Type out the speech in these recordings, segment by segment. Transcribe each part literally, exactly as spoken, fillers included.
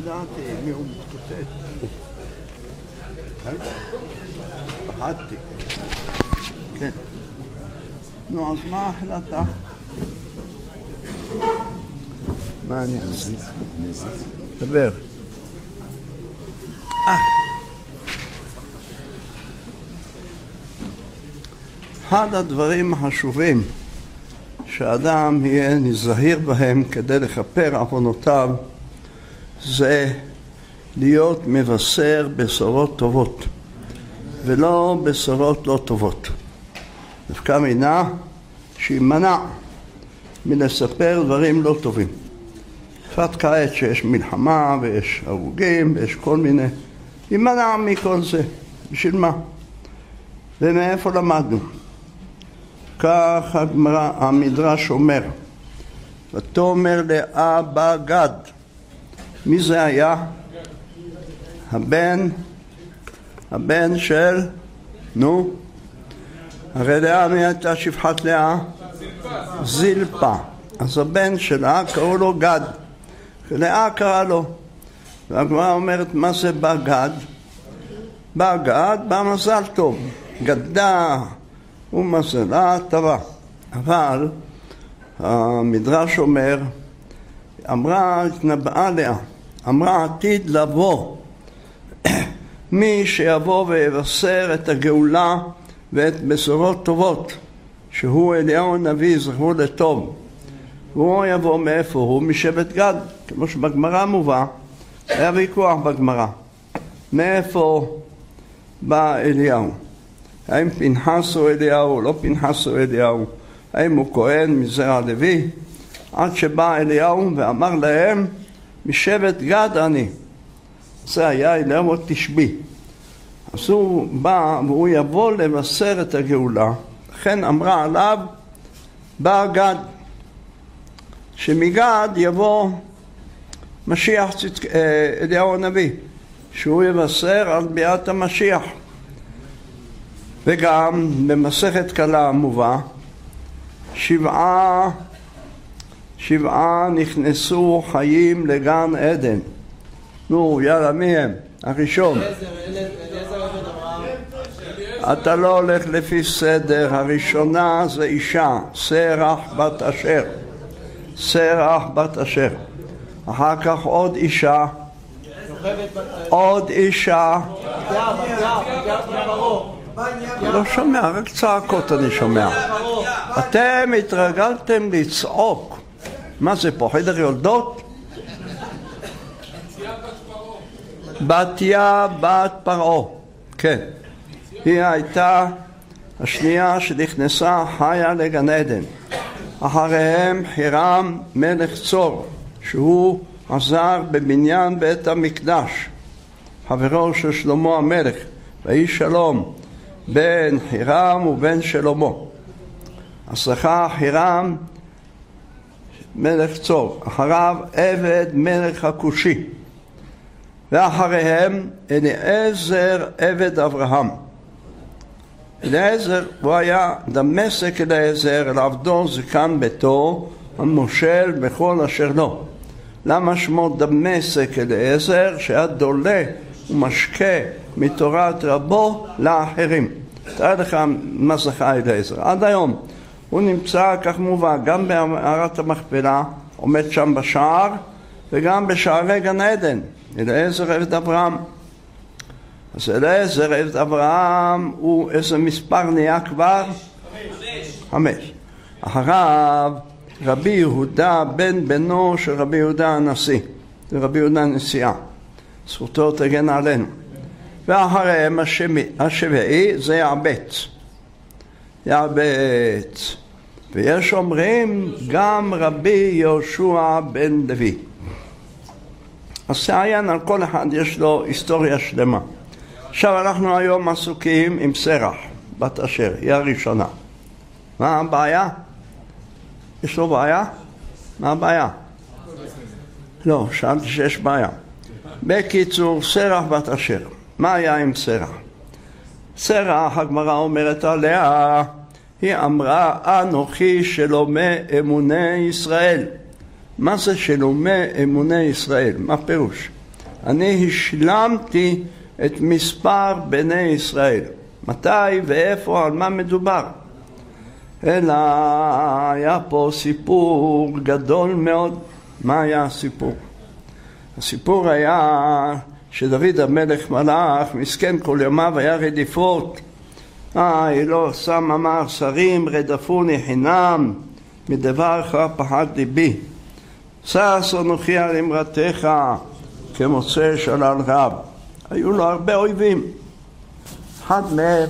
ידעתי מי הוא מתקוטט. פחדתי. כן. נו, אז מה ההחלטה? מה אני אעשה? דבר. אה. אחד הדברים החשובים שאדם יהיה נזהיר בהם כדי לכפר עוונותיו זה להיות מבשר בשורות טובות ולא בשורות לא טובות. דווקא מינה שימנע מלספר דברים לא טובים. בפרט כעת שיש מלחמה ויש הרוגים ויש כל מיני, ימנע מכל זה. בשביל מה? ומאיפה למדנו? כך הגמרא, המדרש אומר, ותאמר לאבא גד. מי זה היה? הבן, הבן של, נו, הרי לאה מי הייתה שפחת לאה? זילפה. אז הבן שלה קראו לו גד, לאה קרא לו. והגמרא אומרת, מה זה בא גד? בא גד, בא מזל טוב, גדה ומזלה טובה. אבל המדרש אומר, אמרה, התנבאה לאה, אמרה עתיד לבוא מי שיבוא ויבשר את הגאולה ואת בשורות טובות, שהוא אליהו הנביא, זכרו לטוב. והוא יבוא מאיפה? הוא משבט גד, כמו שבגמרא מובא, היה ויכוח בגמרא. מאיפה בא אליהו? האם פנחס הוא אליהו, לא פנחס הוא אליהו? האם הוא כהן מזרע לוי? עד שבא אליהו ואמר להם, משבט גד אני. זה היה אליהו תשבי. אז הוא בא והוא יבוא לבשר את הגאולה. לכן אמרה עליו, בא גד. שמגד יבוא משיח אליהו הנביא, שהוא יבשר על ביאת המשיח. וגם במסכת קלה מובא, שבעה, שבעה נכנסו חיים לגן עדן. נו, יאללה, מי הם? הראשון. אתה לא הולך לפי סדר. הראשונה זה אישה, סרח בת אשר. סרח בת אשר. אחר כך עוד אישה. עוד אישה. לא שומע, רק צעקות אני שומע. אתם התרגלתם לצעוק. מה זה פה, חדר יולדות? בתיה בת פרעה. כן. היא הייתה השנייה שנכנסה חיה לגן עדן. אחריהם חירם מלך צור, שהוא עזר בבניין בית המקדש, חברו של שלמה המלך, ויהי שלום בין חירם ובין שלמה. אז זכה חירם מלך צור, אחריו עבד מלך הכושי, ואחריהם אליעזר עבד אברהם. אליעזר הוא היה דמשק אליעזר, אל עבדו זקן ביתו, המושל בכל אשר לו. למה שמו דמשק אליעזר? שהיה דולה ומשקה מתורת רבו לאחרים. תראה לך מה זכה אליעזר. עד היום הוא נמצא, כך מובא, גם במערת המכפלה, עומד שם בשער, וגם בשערי גן עדן. אליעזר עבד אברהם. אז אליעזר עבד אברהם הוא איזה מספר נהיה כבר? חמש. חמש. אחריו רבי יהודה בן בנו של רבי יהודה הנשיא. זה רבי יהודה הנשיאה. זכותו תגן עלינו. ואחריהם השביעי זה יעבץ. יעבץ. ויש אומרים גם רבי יהושע בן לוי. אז תעיין על כל אחד יש לו היסטוריה שלמה. עכשיו אנחנו היום עסוקים עם סרח בת אשר, היא הראשונה. מה הבעיה? יש לו בעיה? מה הבעיה? לא, שאלתי שיש בעיה. בקיצור, סרח בת אשר. מה היה עם סרח? סרח, הגמרא אומרת עליה, היא אמרה, אנוכי שלומי אמוני ישראל. מה זה שלומי אמוני ישראל? מה פירוש? אני השלמתי את מספר בני ישראל. מתי ואיפה, על מה מדובר? אלא היה פה סיפור גדול מאוד. מה היה הסיפור? הסיפור היה שדוד המלך מלך, מסכן כל ימיו היה רדיפות. אה, לא שם אמר, שרים רדפוני חינם, מדבר אחר פחד ליבי. שש אנוכי על אמרתך, כמוצא שלל רב. היו לו הרבה אויבים. אחד מהם,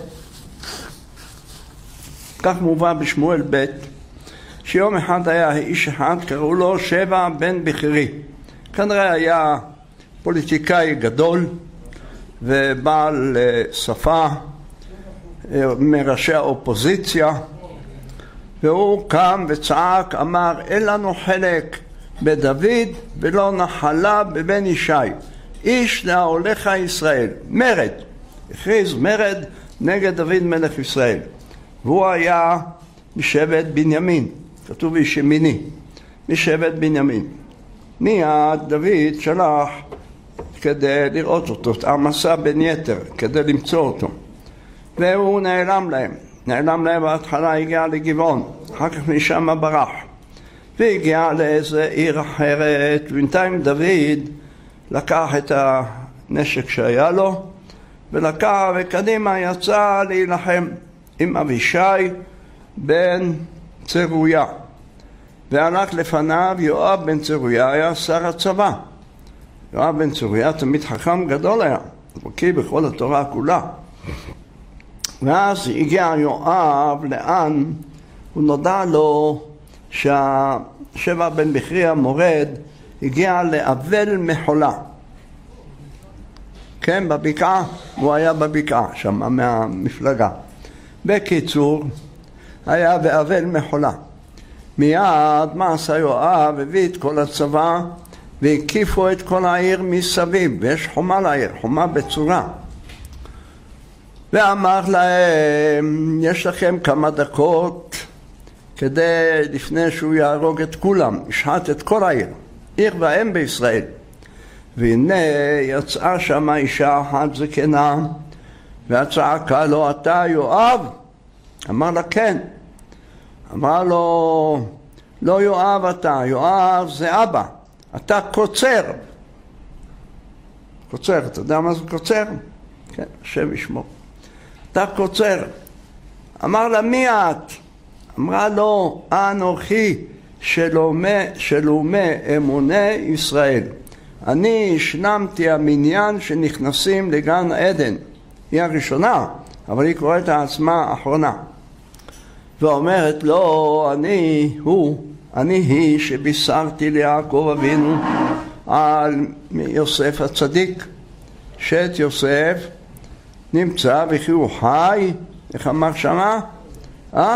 כך מובא בשמואל ב', שיום אחד היה איש אחד, קראו לו שבע בן בכרי. כנראה היה פוליטיקאי גדול ובעל שפה מראשי האופוזיציה, והוא קם וצעק, אמר, אין לנו חלק בדוד ולא נחלה בבן ישי, איש להוליך ישראל. מרד, הכריז מרד נגד דוד מלך ישראל. והוא היה משבט בנימין, כתוב איש ימיני, משבט בנימין. מיד דוד שלח כדי לראות אותו, את עמסה בן יתר, כדי למצוא אותו. והוא נעלם להם. נעלם להם בהתחלה, הגיע לגבעון, אחר כך משם ברח. והגיע לאיזה עיר אחרת, ובינתיים דוד לקח את הנשק שהיה לו, ולקח וקדימה יצא להילחם עם אבישי בן צרויה. והלך לפניו יואב בן צרויה, היה שר הצבא. יואב בן צרויה תמיד חכם גדול היה, בקיא בכל התורה כולה. ואז הגיע יואב, לאן? הוא נודע לו שהשבע בן בכרי המורד הגיע לאבל מחולה. כן, בבקעה, הוא היה בבקעה, שם מהמפלגה. בקיצור, היה באבל מחולה. מיד, מה עשה יואב? הביא את כל הצבא והקיפו את כל העיר מסביב, ויש חומה לעיר, חומה בצורה. ואמר להם, יש לכם כמה דקות כדי, לפני שהוא יהרוג את כולם, ישחט את כל העיר, עיר ואם בישראל. והנה יצאה שם אישה אחת זקנה, והצעקה לו, אתה יואב? אמר לה, כן. אמר לו, לא יואב אתה, יואב זה אבא, אתה קוצר. קוצר, אתה יודע מה זה קוצר? כן, השם ישמור. אתה קוצר. אמר לה, מי את? אמרה לו, אנוכי שלומי, שלומי אמוני ישראל. אני השלמתי המניין שנכנסים לגן עדן. היא הראשונה, אבל היא קוראת לעצמה האחרונה. ואומרת לו, אני הוא, אני היא שבישרתי ליעקב אבינו על יוסף הצדיק, שאת יוסף נמצא וכי הוא חי, איך אמר שמה? אה?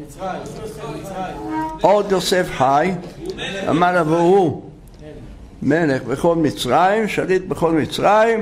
עוד יוסף חי, אמר לה והוא מלך בכל מצרים, שליט בכל מצרים,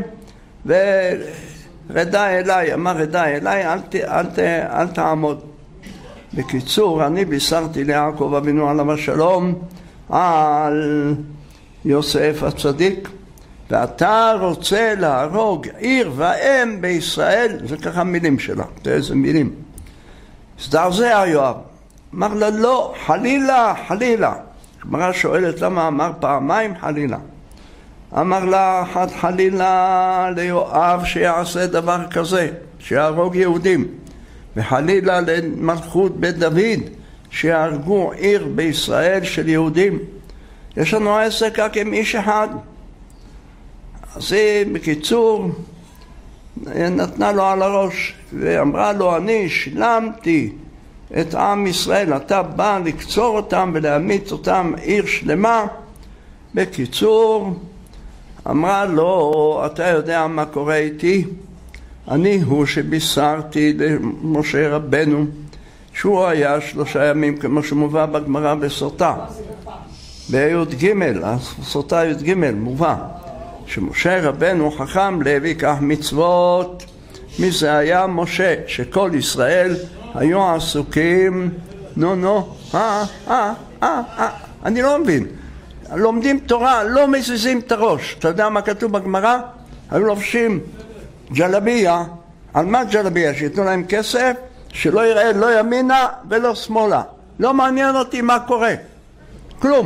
ורדה אליי, אמר רדה אליי, אל, ת, אל, ת, אל תעמוד. בקיצור, אני בישרתי ליעקב אבינו עליו השלום על יוסף הצדיק, ואתה רוצה להרוג עיר ואם בישראל, זה ככה מילים שלה, איזה מילים. הזדעזע יואב, אמר לה לא, חלילה, חלילה. הגמרא שואלת למה אמר פעמיים חלילה. אמר לה אחת חלילה ליואב שיעשה דבר כזה, שיהרוג יהודים, וחלילה למלכות בית דוד שיהרגו עיר בישראל של יהודים. יש לנו עסק רק עם איש אחד. אז היא בקיצור נתנה לו על הראש ואמרה לו, אני השלמתי את עם ישראל, אתה בא לקצור אותם ולהמיט אותם עיר שלמה. בקיצור אמרה לו, אתה יודע מה קורה איתי? אני הוא שבישרתי למשה רבנו שהוא היה שלושה ימים, כמו שמובא בגמרא בסוטה ביוד ג', סוטה יוד ג' מובא שמשה רבנו חכם להביא כך מצוות. מי זה היה? משה, שכל ישראל היו עסוקים, נו נו, אה, אה, אה, אה, אני לא מבין. לומדים תורה, לא מזיזים את הראש. אתה יודע מה כתוב בגמרא? היו לובשים ג'לביה. על מה ג'לביה? שיתנו להם כסף, שלא יראה לא ימינה ולא שמאלה. לא מעניין אותי מה קורה. כלום.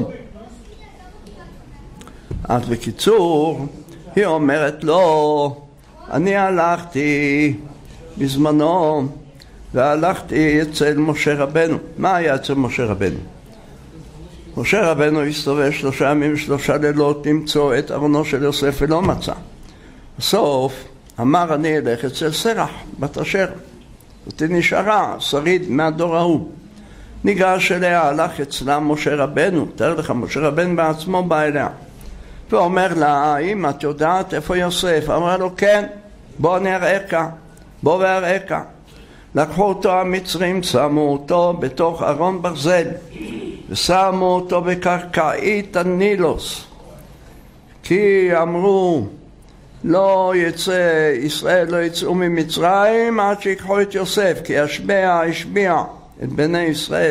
אז בקיצור, היא אומרת לו, אני הלכתי בזמנו, והלכתי אצל משה רבנו. מה היה אצל משה רבנו? משה רבנו הסתובב שלושה ימים שלושה לילות למצוא את ארונו של יוסף ולא מצא. בסוף אמר אני אלך אצל סרח בת אשר, אותי נשארה שריד מהדור ההוא. ניגש אליה, הלך אצלה משה רבנו, תאר לך, משה רבנו בעצמו בא אליה ואומר לה, האם את יודעת איפה יוסף? אמרה לו, כן, בוא נראך, בוא ואראך. לקחו אותו המצרים, שמו אותו בתוך ארון ברזל ושמו אותו בקרקעית הנילוס, כי אמרו לא יצא ישראל, לא יצאו ממצרים עד שיקחו את יוסף, כי השביע השביע את בני ישראל.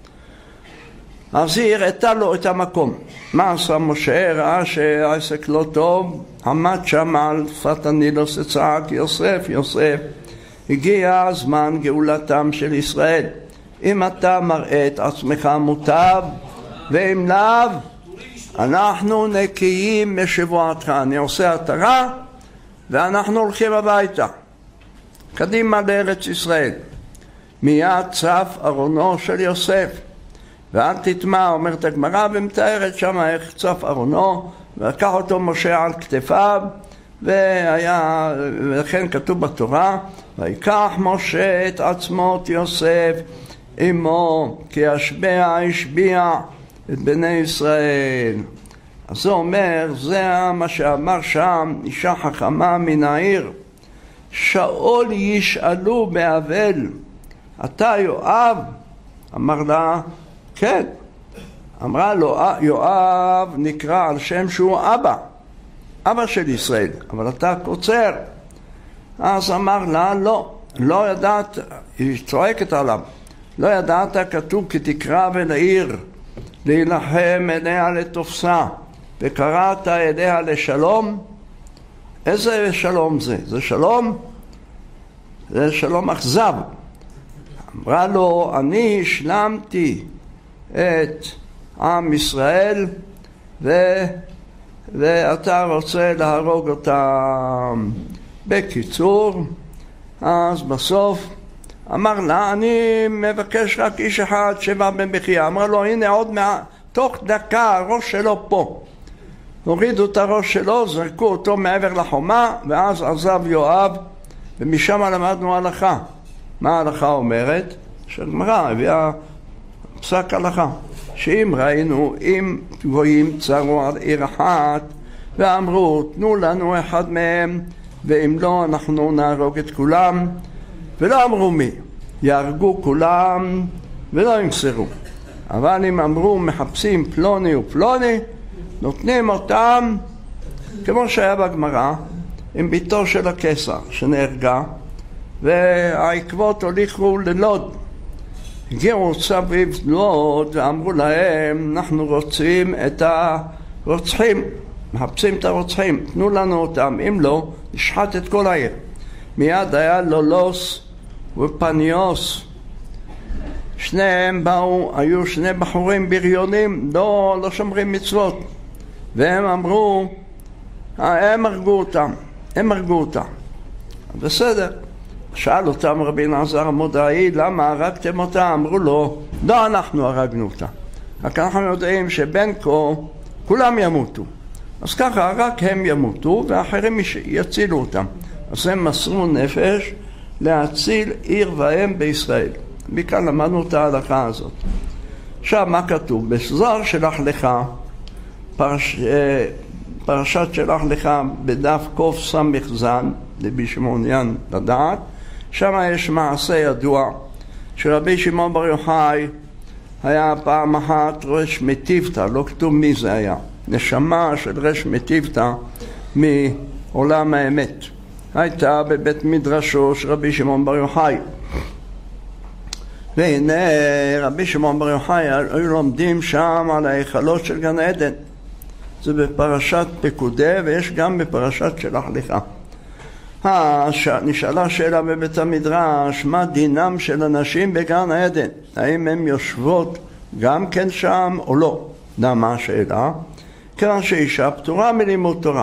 אז היא הראתה לו את המקום. מה עשה משה? ראה שהעסק לא טוב, עמד שם על שפת הנילוס וצעק, יוסף, יוסף, הגיע הזמן גאולתם של ישראל. אם אתה מראה את עצמך מוטב, ואם לאו, אנחנו נקיים משבועתך. אני עושה התרה, ואנחנו הולכים הביתה. קדימה לארץ ישראל. מיד צף ארונו של יוסף. ואל תטמע, אומרת הגמרא, ומתארת שם איך צף ארונו, ולקח אותו משה על כתפיו, והיה, ולכן כתוב בתורה, ויקח משה את עצמות יוסף עמו, כי השביע השביע את בני ישראל. אז זה אומר, זה מה שאמר שם אישה חכמה מן העיר, שאול ישאלו באבל, אתה יואב? אמר לה, כן. אמרה לו, יואב נקרא על שם שהוא אבא, אבא של ישראל, אבל אתה קוצר. אז אמר לה, לא, לא ידעת, היא צועקת עליו, לא ידעת, כתוב כי תקרא ולעיר, להילחם אליה לתופסה, וקראת אליה לשלום. איזה שלום זה? זה שלום? זה שלום אכזב. אמרה לו, אני השלמתי את עם ישראל ו... ואתה רוצה להרוג אותם. בקיצור, אז בסוף אמר לה, אני מבקש רק איש אחד שבא במחיה. אמרה לו, הנה עוד מעט, תוך דקה הראש שלו פה. הורידו את הראש שלו, זרקו אותו מעבר לחומה, ואז עזב יואב, ומשם למדנו הלכה. מה ההלכה אומרת? שהגמרא הביאה פסק הלכה, שאם ראינו, אם גויים צרו על עיר אחת ואמרו תנו לנו אחד מהם, ואם לא אנחנו נהרוג את כולם, ולא אמרו מי, יהרגו כולם ולא ימסרו. אבל אם אמרו מחפשים פלוני ופלוני, נותנים אותם, כמו שהיה בגמרא עם ביתו של הקיסר שנהרגה, והעקבות הוליכו ללוד. הגיעו סביב לוד ואמרו להם, אנחנו רוצים את הרוצחים, מחפשים את הרוצחים, תנו לנו אותם, אם לא נשחט את כל העיר. מיד היה לולוס ופניוס, שניהם באו, היו שני בחורים בריונים, לא, לא שומרים מצוות, והם אמרו, הם הרגו אותם, הם הרגו אותם. בסדר. שאל אותם רבי אלעזר המודעי, למה הרגתם אותה? אמרו לו, לא אנחנו הרגנו אותה, רק אנחנו יודעים שבין כה כולם ימותו, אז ככה רק הם ימותו ואחרים יצילו אותם. אז הם מסרו נפש להציל עיר ואם בישראל. מכאן למדנו את ההלכה הזאת. עכשיו מה כתוב? בזוהר שלח לך, פרש, פרשת שלח לך בדף קוף סמך זן, לבי שמעוניין לדעת, שם יש מעשה ידוע שרבי שמעון בר יוחאי היה פעם אחת ראש מטיבתא, לא כתוב מי זה היה, נשמה של ראש מטיבתא מעולם האמת, הייתה בבית מדרשו של רבי שמעון בר יוחאי. והנה רבי שמעון בר יוחאי היו לומדים שם על ההיכלות של גן עדן, זה בפרשת פקודי ויש גם בפרשת שלח לך. נשאלה שאלה בבית המדרש, מה דינם של אנשים בגן עדן? האם הן יושבות גם כן שם או לא? למה השאלה? כיוון שאישה פטורה מלימוד תורה.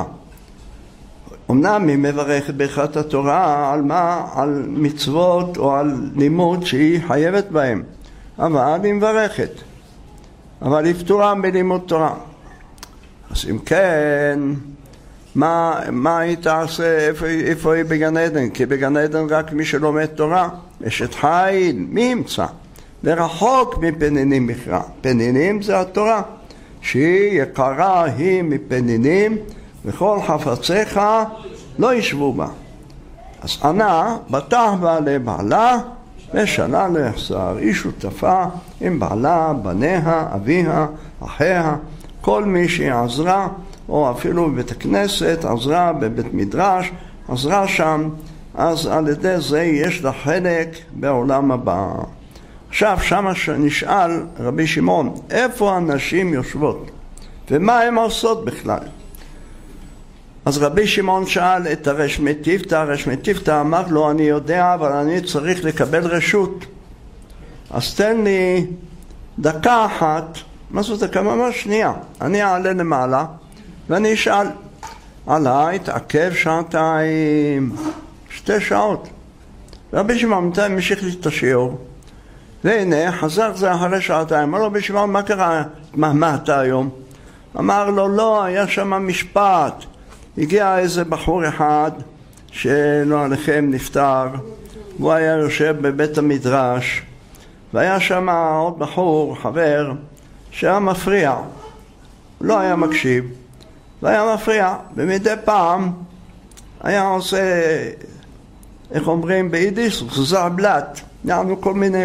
אמנם היא מברכת ברכת התורה על מה? על מצוות או על לימוד שהיא חייבת בהם, אבל היא מברכת, אבל היא פטורה מלימוד תורה. אז אם כן, מה, מה היא תעשה? איפה, איפה היא בגן עדן? כי בגן עדן רק מי שלומד תורה, אשת חיל, מי ימצא? ורחוק מפנינים בכלל. פנינים זה התורה, שהיא יקרה היא מפנינים, וכל חפציך לא ישבו בה. אז ענה, בטח בה לבעלה, ושנה לא יחסר. היא שותפה עם בעלה, בניה, אביה, אחיה, כל מי שהיא עזרה, או אפילו בבית הכנסת, עזרה בבית מדרש, עזרה שם, אז על ידי זה יש לה חלק בעולם הבא. עכשיו, שמה שנשאל רבי שמעון, איפה הנשים יושבות? ומה הן עושות בכלל? אז רבי שמעון שאל את הרש מטיפתא, הרש מטיפתא אמר לו, אני יודע, אבל אני צריך לקבל רשות. אז תן לי דקה אחת, מה זאת דקה? ממש שנייה. אני אעלה למעלה ואני אשאל. עלה, התעכב שעתיים, שתי שעות. רבי שמעון המשיך לי את השיעור. והנה, חזר זה אחרי שעתיים. אמר לו, רבי שמעון, מה קרה? מה, מה אתה היום? אמר לו, לא, היה שם משפט. הגיע איזה בחור אחד שלא עליכם נפטר, והוא היה יושב בבית המדרש, והיה שם עוד בחור, חבר, שהיה מפריע, לא היה מקשיב, והיה מפריע, ומדי פעם היה עושה, איך אומרים ביידיש, זעבלת, יענו כל מיני,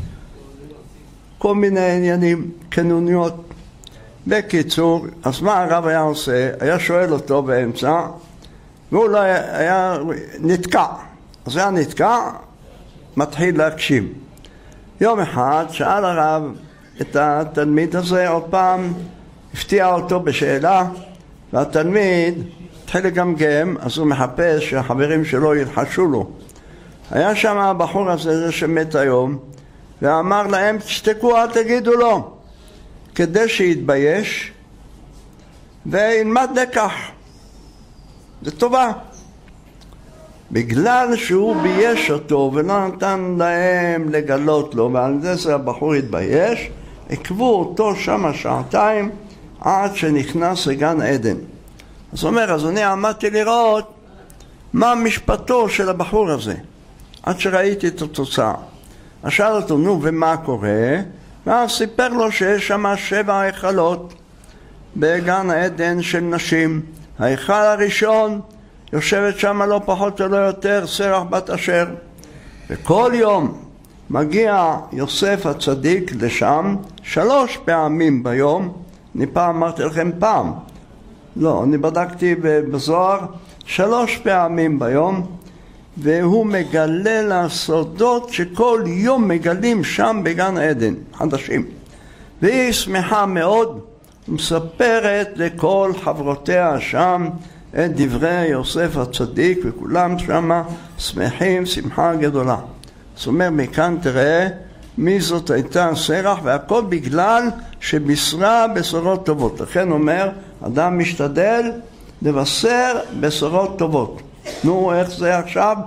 כל מיני עניינים, קנוניות. בקיצור, אז מה הרב היה עושה? היה שואל אותו באמצע, והוא לא היה, היה נתקע. אז היה נתקע, מתחיל להקשיב. יום אחד שאל הרב את התלמיד הזה, עוד פעם הפתיע אותו בשאלה, והתלמיד התחיל לגמגם, אז הוא מחפש שהחברים שלו ילחשו לו. היה שם הבחור הזה, זה שמת היום, ואמר להם, תשתקו, אל תגידו לו. כדי שיתבייש וילמד לקח. זה טובה. בגלל שהוא בייש אותו ולא נתן להם לגלות לו, ועל זה זה הבחור התבייש, עקבו אותו שם שעתיים עד שנכנס לגן עדן. אז הוא אומר, אז אני עמדתי לראות מה משפטו של הבחור הזה, עד שראיתי את התוצאה. אז שאל אותו, נו, ומה קורה? ואז סיפר לו שיש שם שבע היכלות בגן העדן של נשים. ההיכל הראשון יושבת שם לא פחות ולא יותר סרח בת אשר, וכל יום מגיע יוסף הצדיק לשם שלוש פעמים ביום. אני פעם אמרתי לכם פעם, לא, אני בדקתי בזוהר, שלוש פעמים ביום, והוא מגלה לה סודות שכל יום מגלים שם בגן עדן, חדשים. והיא שמחה מאוד, מספרת לכל חברותיה שם את דברי יוסף הצדיק, וכולם שם שמחים שמחה גדולה. זאת אומרת, מכאן תראה מי זאת הייתה סרח, והכל בגלל שבשרה בשורות טובות. לכן אומר, אדם משתדל לבשר בשורות טובות. נו, איך זה עכשיו?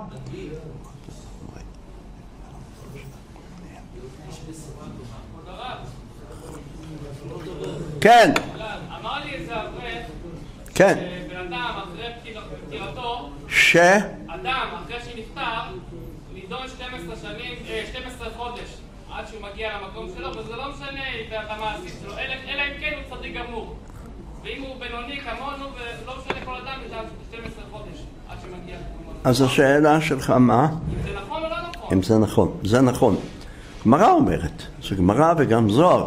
כן. אמר לי איזה אברך, כן. בן אדם אחרי פטירתו, ש? אדם אחרי שנפטר, נידון שתים עשרה שנים, שתים עשרה חודש, עד שהוא מגיע למקום שלו, וזה לא משנה את המעשית שלו, אלא אם כן הוא צדיק גמור. ואם הוא בינוני כמונו, ולא משנה כל אדם, זה שתים עשרה חודש, עד שמגיע למקום. אז השאלה שלך מה? אם זה נכון או לא נכון? אם זה נכון, זה נכון. גמרא אומרת, זה גמרא וגם זוהר,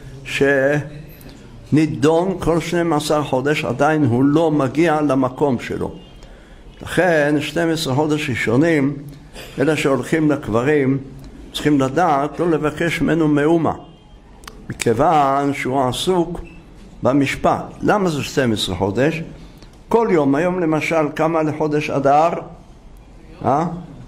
שנידון כל שנים עשר חודש, עדיין הוא לא מגיע למקום שלו. לכן, שנים עשר חודש ראשונים, אלה שהולכים לקברים, צריכים לדעת לא לבקש ממנו מאומה. מכיוון שהוא עסוק במשפט. למה זה שנים עשר חודש? כל יום, היום למשל, כמה לחודש אדר? אה?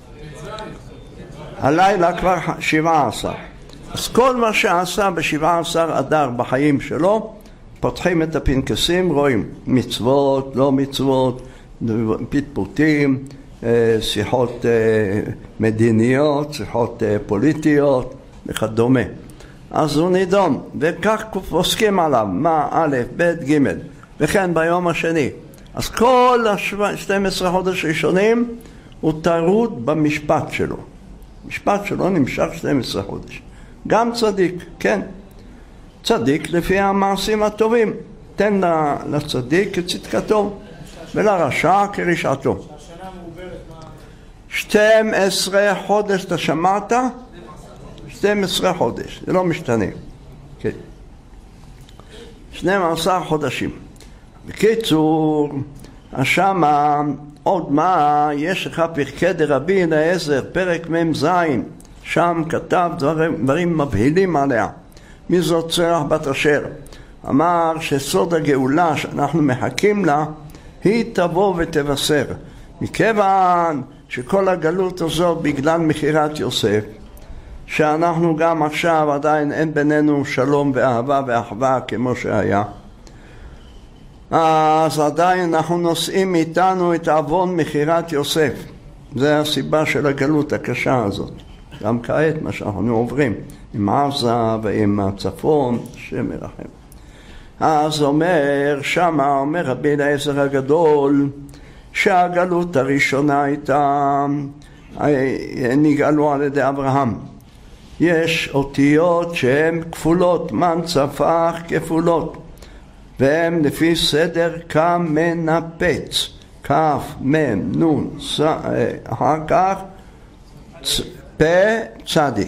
הלילה כבר שבעה עשר. אז כל מה שעשה ב-שבעה עשר אדר בחיים שלו, פותחים את הפנקסים, רואים מצוות, לא מצוות, פטפוטים, שיחות מדיניות, שיחות פוליטיות וכדומה. אז הוא נידון, וכך פוסקים עליו, מה א', ב', ג', וכן ביום השני. אז כל ה-שנים עשר חודש ראשונים הוא טרוד במשפט שלו. משפט שלו נמשך שנים עשר חודש. גם צדיק, כן. צדיק לפי המעשים הטובים. תן לצדיק כצדקתו, ולרשע כרשעתו. שנים עשר חודש אתה שמעת? שנים עשר חודש, זה לא משתנה. כן. שנים עשר חודשים. בקיצור, שמה עוד מה, יש לך פרקי דרבי אליעזר, פרק מ"ז, שם כתב דברים, דברים מבהילים עליה. מי זאת שרח בת אשר? אמר שסוד הגאולה שאנחנו מחכים לה, היא תבוא ותבשר. מכיוון שכל הגלות הזאת בגלל מחירת יוסף, שאנחנו גם עכשיו עדיין אין בינינו שלום ואהבה ואחווה כמו שהיה, אז עדיין אנחנו נושאים איתנו את עוון מחירת יוסף. זה הסיבה של הגלות הקשה הזאת. גם כעת מה שאנחנו עוברים עם עזה ועם הצפון, השם ירחם. אז אומר, שמה אומר רבי אליעזר הגדול, שהגלות הראשונה הייתה, נגאלו על ידי אברהם. יש אותיות שהן כפולות, מן צפח כפולות, והם לפי סדר כמנפץ, כף, מם, נון, אחר כך פה צדי,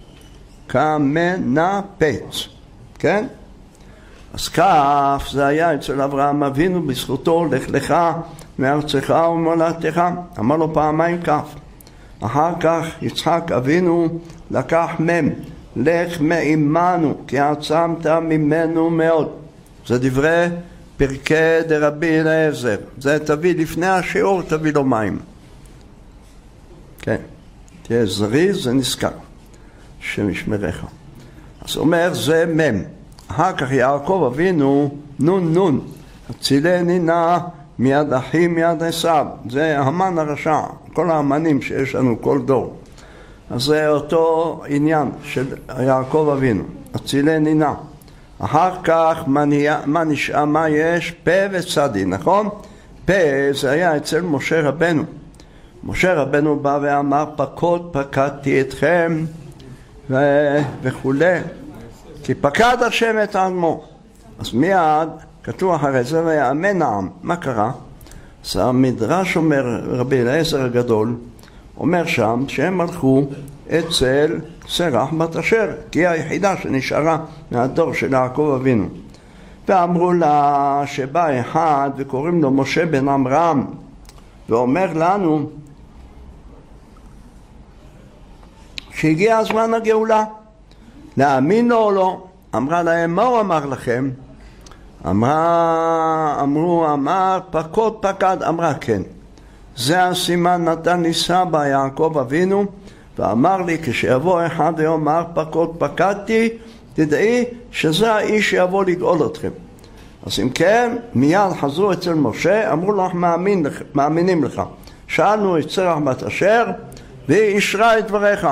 כמנפץ, כן? אז כף זה היה אצל אברהם אבינו, בזכותו לך לך מארצך ומולדתך, אמר לו פעמיים כף. אחר כך יצחק אבינו לקח מם, לך מעמנו כי עצמת ממנו מאוד. זה דברי פרקי דרבי אליעזר. זה תביא לפני השיעור, תביא לו מים. כן, תהיה זריז, זה נזכר, שמשמרך. אז אומר זה מם. אחר כך יעקב אבינו נון נון, הצילני נא מיד אחי מיד עשיו. זה המן הרשע, כל האמנים שיש לנו כל דור. אז זה אותו עניין של יעקב אבינו, הצילני נא. אחר כך מה נשאר, מה יש? פה וצדי, נכון? פה זה היה אצל משה רבנו. משה רבנו בא ואמר פקוד פקדתי אתכם ו... וכולי, כי פקד השם את עמו. אז מיד כתוב אחרי זה ויאמן העם. מה קרה? אז המדרש אומר, רבי אליעזר הגדול אומר שם שהם הלכו אצל שרח בת אשר, כי היא היחידה שנשארה מהדור של יעקב אבינו, ואמרו לה שבא אחד וקוראים לו משה בן עמרם ואומר לנו שהגיע הזמן הגאולה, להאמין לו או לא. אמרה להם, מה הוא אמר לכם? אמרה, אמרו, אמר פקוד פקד. אמרה כן, זה הסימן נתן לי סבא יעקב אבינו, ואמר לי כשיבוא אחד היום אמר פקוד פקדתי, תדעי שזה האיש שיבוא לגאול אתכם. אז אם כן, מיד חזרו אצל משה, אמרו לו מאמין, מאמינים לך. שאלנו את שרח בת אשר והיא אישרה את דבריך.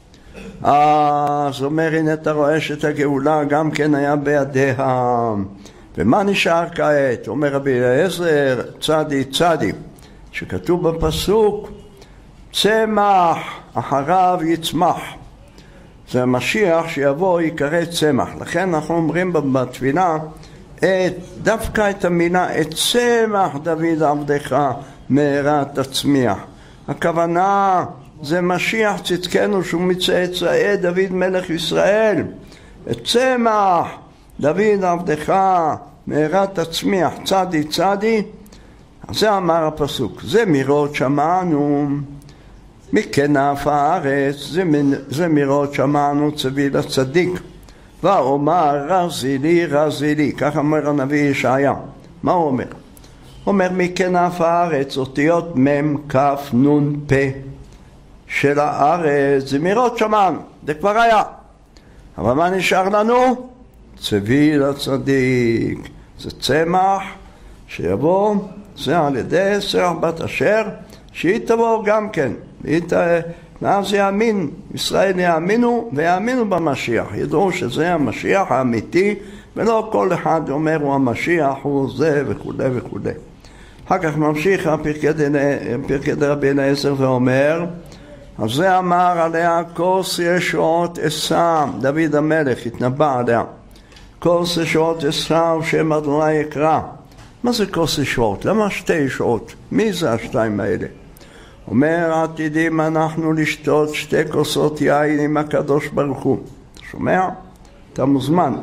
אז אומר, הנה אתה רואה שאת הגאולה גם כן היה בידיה. ומה נשאר כעת? אומר רבי אליעזר צדי צדי, שכתוב בפסוק צמח אחריו יצמח. זה המשיח שיבוא יקרא צמח. לכן אנחנו אומרים בתפילה את, דווקא את המילה את צמח דוד עבדך מהרה תצמיח. הכוונה זה משיח צדקנו שהוא מצאצאי דוד מלך ישראל. את צמח דוד עבדך מהרה תצמיח צדי צדי. זה אמר הפסוק. זה מירות שמענו מכנף הארץ, זה, זה מירות שמענו צבי לצדיק. ואומר רזי לי רזי לי, כך אומר הנביא ישעיה. מה הוא אומר? הוא אומר מכנף הארץ אותיות מם כף נון פה של הארץ זמירות שמן, זה כבר היה. אבל מה נשאר לנו? צבי לצדיק, זה צמח שיבוא, זה על ידי שרח בת אשר, שהיא תבוא גם כן, ת... ואז יאמין, ישראל יאמינו ויאמינו במשיח, ידעו שזה המשיח האמיתי, ולא כל אחד אומר הוא המשיח, הוא זה וכו' וכו'. אחר כך ממשיך פרקי דרבי אליעזר ואומר, אז זה אמר עליה כוס ישועות עשיו, דוד המלך התנבא עליה, כוס ישועות עשיו שם אדוני יקרא. מה זה כוס ישועות? למה שתי ישועות? מי זה השתיים האלה? אומר עתידים אנחנו לשתות שתי כוסות יין עם הקדוש ברוך הוא. אתה שומע? אתה מוזמן.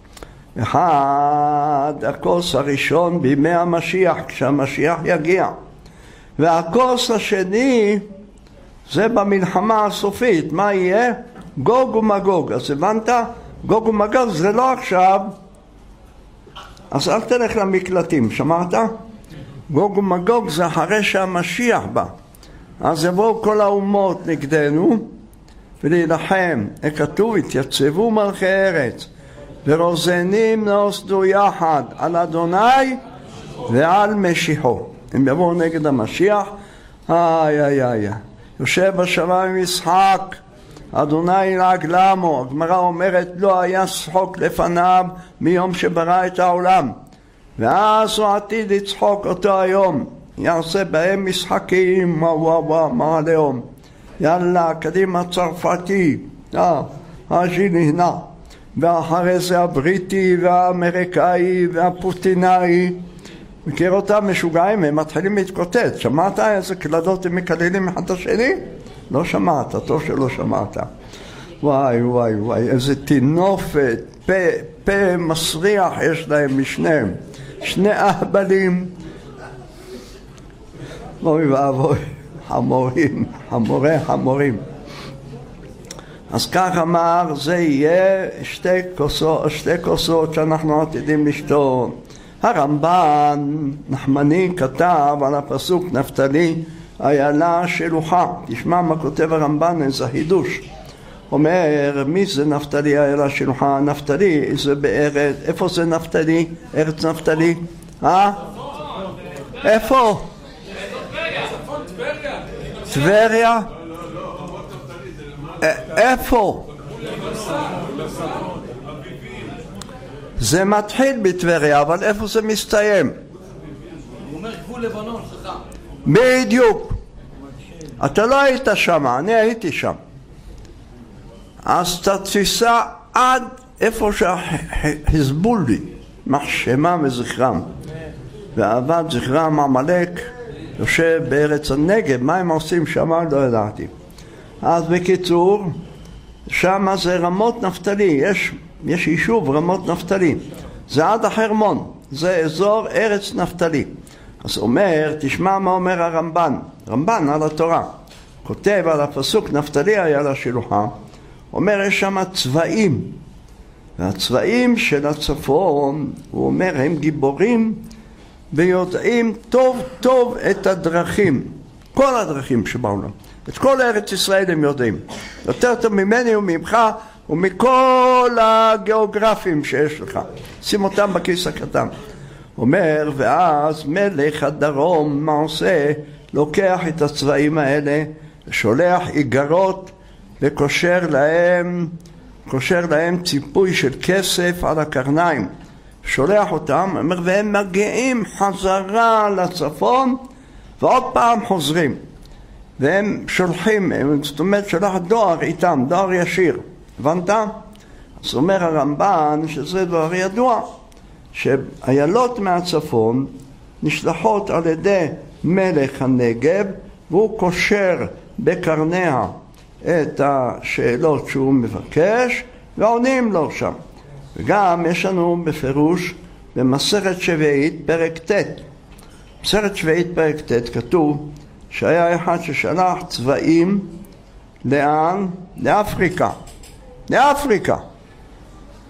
אחד, הכוס הראשון בימי המשיח, כשהמשיח יגיע. והכוס השני זה במלחמה הסופית. מה יהיה? גוג ומגוג. אז הבנת? גוג ומגוג זה לא עכשיו. אז אל תלך למקלטים, שמעת? גוג ומגוג זה אחרי שהמשיח בא. אז יבואו כל האומות נגדנו ולהילחם. כתוב, התייצבו מלכי ארץ ורוזנים נוסדו יחד על אדוני ועל משיחו. הם יבואו נגד המשיח. איי איי איי, יושב בשמיים ישחק, אדוני ילעג למו. הגמרא אומרת לא היה שחוק לפניו מיום שברא את העולם, ואז הוא עתיד לצחוק אותו היום, יעשה בהם משחקים. וואו וואו וואו, מה הלאום, יאללה קדימה צרפתי, אה, אג'י נהנה, ואחרי זה הבריטי והאמריקאי והפוטינאי. מכיר אותם משוגעים, הם מתחילים להתקוטט. שמעת איזה קלדות הם מקללים אחד השני? לא שמעת, טוב שלא שמעת. וואי וואי וואי, איזה תינופת, פה, פה מסריח יש להם משניהם, שני אהבלים. אוי ואבוי, חמורים, חמורי חמורים. אז כך אמר, זה יהיה שתי כוסות, שתי כוסות שאנחנו עתידים לשתות. הרמב"ן נחמני כתב על הפסוק נפתלי איילה שלוחה. תשמע מה כותב הרמב"ן, איזה חידוש. אומר, מי זה נפתלי איילה שלוחה? נפתלי זה בארץ, איפה זה נפתלי? ארץ נפתלי? אה? איפה? טבריה? איפה? זה מתחיל בטבריה, אבל איפה זה מסתיים? הוא אומר גבול לבנון, חכם. בדיוק. אתה לא היית שם, אני הייתי שם. אז אתה תפיסה עד איפה שהחזבולי, מחשמה וזכרם. ועבד זכרם עמלק, יושב בארץ הנגב. מה הם עושים שם? לא ידעתי. אז בקיצור, שם זה רמות נפתלי, יש, יש יישוב רמות נפתלי, זה עד החרמון, זה אזור ארץ נפתלי. אז אומר, תשמע מה אומר הרמב"ן, רמב"ן על התורה, כותב על הפסוק נפתלי היה לה שלוחה, אומר יש שם צבעים, והצבעים של הצפון, הוא אומר, הם גיבורים ויודעים טוב טוב את הדרכים, כל הדרכים שבעולם. את כל ארץ ישראל הם יודעים. יותר טוב ממני וממך ומכל הגיאוגרפים שיש לך. שים אותם בכיס הקטן. אומר, ואז מלך הדרום, מה עושה? לוקח את הצבעים האלה, שולח איגרות וקושר להם, קושר להם ציפוי של כסף על הקרניים. שולח אותם, אומר, והם מגיעים חזרה לצפון ועוד פעם חוזרים. והם שולחים, זאת אומרת שולח דואר איתם, דואר ישיר. הבנת? אז אומר הרמב"ן שזה דבר ידוע, שהיילות מהצפון נשלחות על ידי מלך הנגב, והוא קושר בקרניה את השאלות שהוא מבקש, ועונים לו שם. וגם יש לנו בפירוש במסכת שביעית פרק ט'. מסכת שביעית פרק ט' כתוב שהיה אחד ששלח צבעים לאן? לאפריקה. לאפריקה.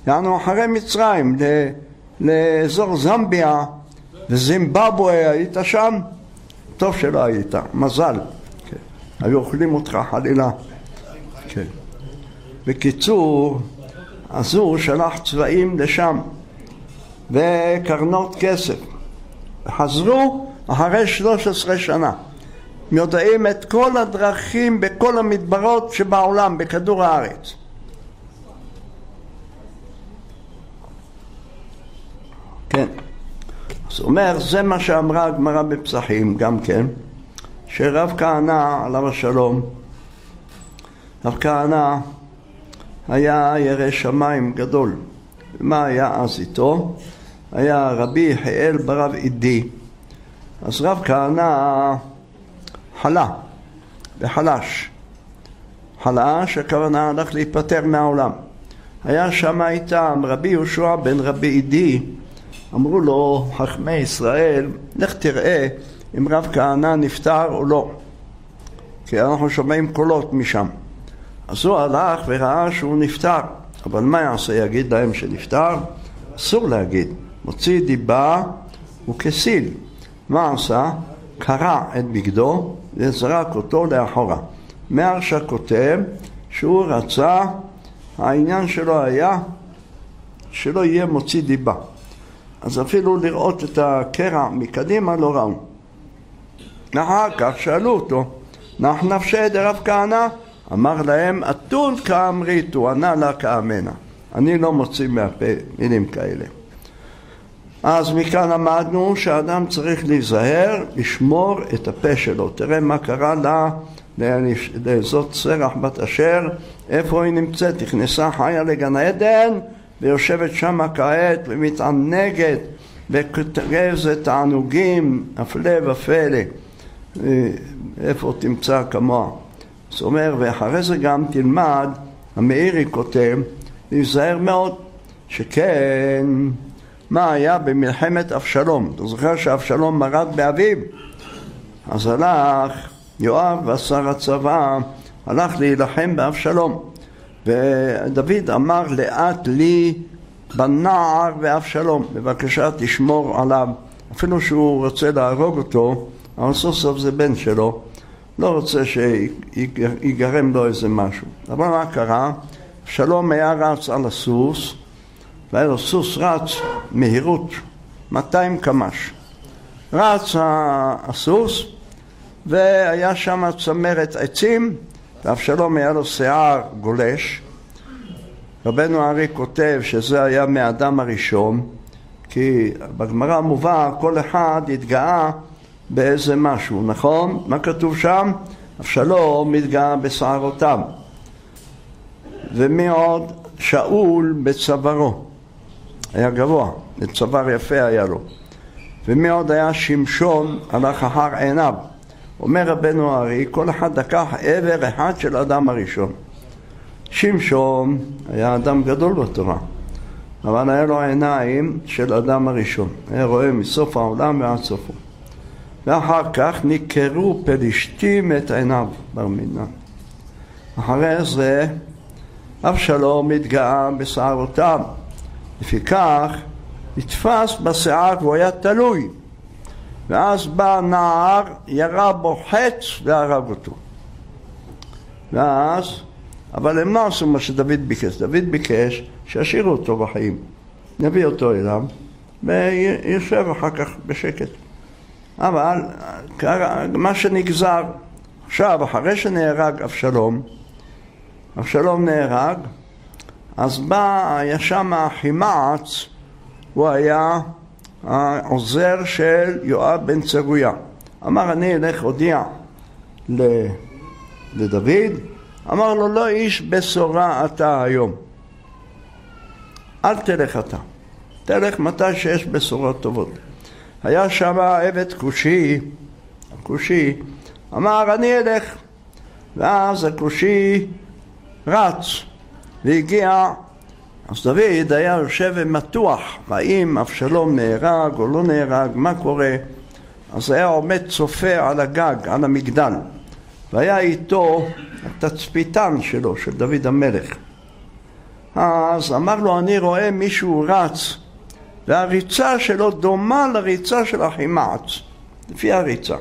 יענו אחרי מצרים, לאזור זמביה וזימבבואה, היית שם? טוב שלא היית, מזל. כן. היו אוכלים אותך חלילה. כן. בקיצור, אז הוא שלח צבאים לשם וקרנות כסף. חזרו אחרי שלוש עשרה שנה. יודעים את כל הדרכים בכל המדברות שבעולם, בכדור הארץ. כן. אז הוא אומר, זה מה שאמרה הגמרא בפסחים גם כן, שרב כהנא עליו השלום, רב כהנא היה ירא שמיים גדול. ומה היה אז איתו? היה רבי יחיאל ברב עידי. אז רב כהנא חלה וחלש. חלש, הכוונה הלך להיפטר מהעולם. היה שם איתם רבי יהושע בן רבי עידי. אמרו לו חכמי ישראל, לך תראה אם רב כהנא נפטר או לא, כי אנחנו שומעים קולות משם. אז הוא הלך וראה שהוא נפטר, אבל מה יעשה? יגיד להם שנפטר? אסור להגיד, מוציא דיבה וכסיל. מה עשה? קרע את בגדו וזרק אותו לאחורה. מהרשע כותב שהוא רצה, העניין שלו היה שלא יהיה מוציא דיבה, אז אפילו לראות את הקרע מקדימה לא ראו. אחר כך שאלו אותו, נח נפשי דרב כהנא? אמר להם, אתון כאמריתו, ענה לה כאמנה. אני לא מוציא מהפה מילים כאלה. אז מכאן למדנו שהאדם צריך להיזהר, לשמור את הפה שלו. תראה מה קרה לה, לזאת סרח בת אשר, איפה היא נמצאת? נכנסה חיה לגן עדן, ויושבת שם כעת ומתענגת, וכתראה זה תענוגים, הפלא ופלא. איפה תמצא כמוה? זאת אומרת, ואחרי זה גם תלמד, המאירי כותב, להיזהר מאוד, שכן, מה היה במלחמת אבשלום? אתה זוכר שאבשלום מרד באביו? אז הלך, יואב ושר הצבא, הלך להילחם באבשלום. ודוד אמר לאט לי בנער ואבשלום, בבקשה תשמור עליו, אפילו שהוא רוצה להרוג אותו, אבל סוף סוף זה בן שלו, לא רוצה שיגרם לו איזה משהו. אבל מה קרה? אבשלום היה רץ על הסוס, והיה לו סוס רץ מהירות מאתיים קמ"ש. רץ הסוס והיה שם צמרת עצים, ואבשלום היה לו שיער גולש. רבנו הארי כותב שזה היה מהאדם הראשון, כי בגמרא מובא כל אחד התגאה באיזה משהו, נכון? מה כתוב שם? אבשלום התגאה בשערותיו, ומי עוד? שאול בצווארו, היה גבוה, צוואר יפה היה לו. ומי עוד? היה שמשון, הלך אחר עיניו. אומר רבנו הארי, כל אחד לקח עבר אחד של האדם הראשון. שמשון היה אדם גדול בתורה, אבל היה לו עיניים של האדם הראשון, היה רואה מסוף העולם ועד סופו. ואחר כך ניכרו פלישתים את עיניו ברמינן. אחרי זה אבשלום התגאה בשערותיו, לפיכך נתפס בשיער והוא היה תלוי, ואז בא נער, ירה בו חץ והרג אותו. ואז, אבל הם לא עשו מה שדוד ביקש. דוד ביקש שישאירו אותו בחיים, נביא אותו אליו וישב אחר כך בשקט. אבל מה שנגזר עכשיו, אחרי שנהרג אבשלום, אבשלום נהרג, אז בא, היה שם אחימעץ, הוא היה העוזר של יואב בן צרויה. אמר, אני אלך הודיע לדוד. אמר לו, לא איש בשורה אתה היום, אל תלך אתה, תלך מתי שיש בשורות טובות. היה שם עבד כושי, הכושי אמר, אני אלך. ואז הכושי רץ והגיע. אז דוד היה יושב ומתוח, האם אבשלום נהרג או לא נהרג, מה קורה? אז היה עומד צופה על הגג, על המגדל, והיה איתו התצפיתן שלו, של דוד המלך. אז אמר לו, אני רואה מישהו רץ, והריצה שלו דומה לריצה של אחימעץ, לפי הריצה.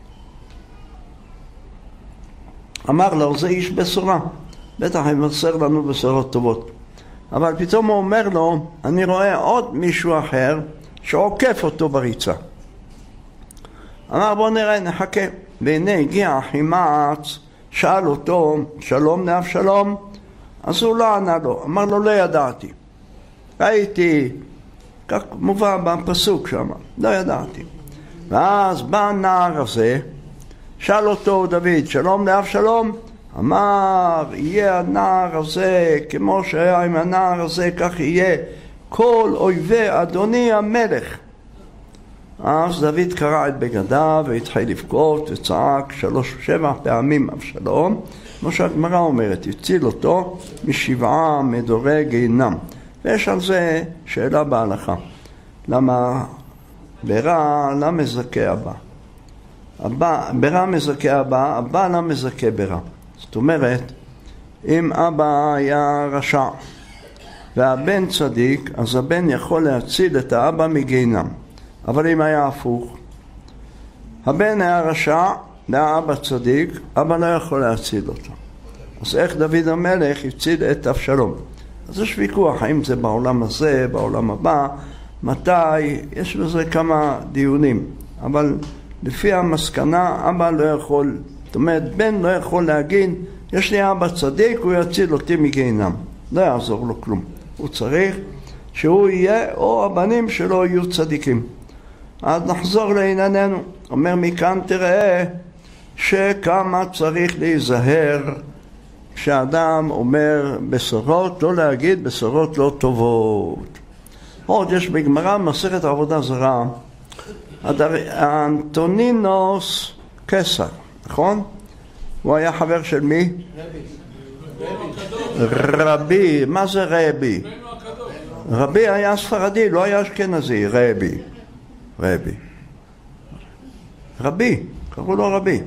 אמר לו, זה איש בשורה, בטח יבשר לנו בשורות טובות. אבל פתאום הוא אומר לו, אני רואה עוד מישהו אחר שעוקף אותו בריצה. אמר, בוא נראה, נחכה. והנה הגיע אחימעץ, שאל אותו, שלום לאבשלום? אז הוא לא ענה לו, אמר לו, לא ידעתי. ראיתי, כך מובא בפסוק שם, לא ידעתי. ואז בא הנער הזה, שאל אותו דוד, שלום לאבשלום? אמר, יהיה הנער הזה, כמו שהיה עם הנער הזה, כך יהיה כל אויבי אדוני המלך. אז דוד קרא את בגדיו והתחיל לבכות וצעק שלוש שבע פעמים אבשלום, כמו שהגמרא אומרת, הציל אותו משבעה מדורי גיהינום. ויש על זה שאלה בהלכה, למה ברע לא מזכה הבא? הבא ברע מזכה הבא, הבא לא מזכה ברע. זאת אומרת, אם אבא היה רשע והבן צדיק, אז הבן יכול להציל את האבא מגיהינום. אבל אם היה הפוך, הבן היה רשע והאבא צדיק, אבא לא יכול להציל אותו. אז איך דוד המלך הציל את אבשלום? אז יש ויכוח, האם זה בעולם הזה, בעולם הבא, מתי, יש בזה כמה דיונים. אבל לפי המסקנה, אבא לא יכול, זאת אומרת, בן לא יכול להגיד, יש לי אבא צדיק, הוא יציל אותי מגיהינום. לא יעזור לו כלום. הוא צריך שהוא יהיה, או הבנים שלו יהיו צדיקים. אז נחזור לענייננו. אומר מכאן תראה שכמה צריך להיזהר כשאדם אומר בשורות, לא להגיד בשורות לא טובות. עוד יש בגמרא מסכת עבודה זרה, אנטונינוס קיסר, נכון? הוא היה חבר של מי? רבי. רבי, מה זה רבי? רבי היה ספרדי, לא היה אשכנזי, רבי. רבי. רבי, קראו לו רבי.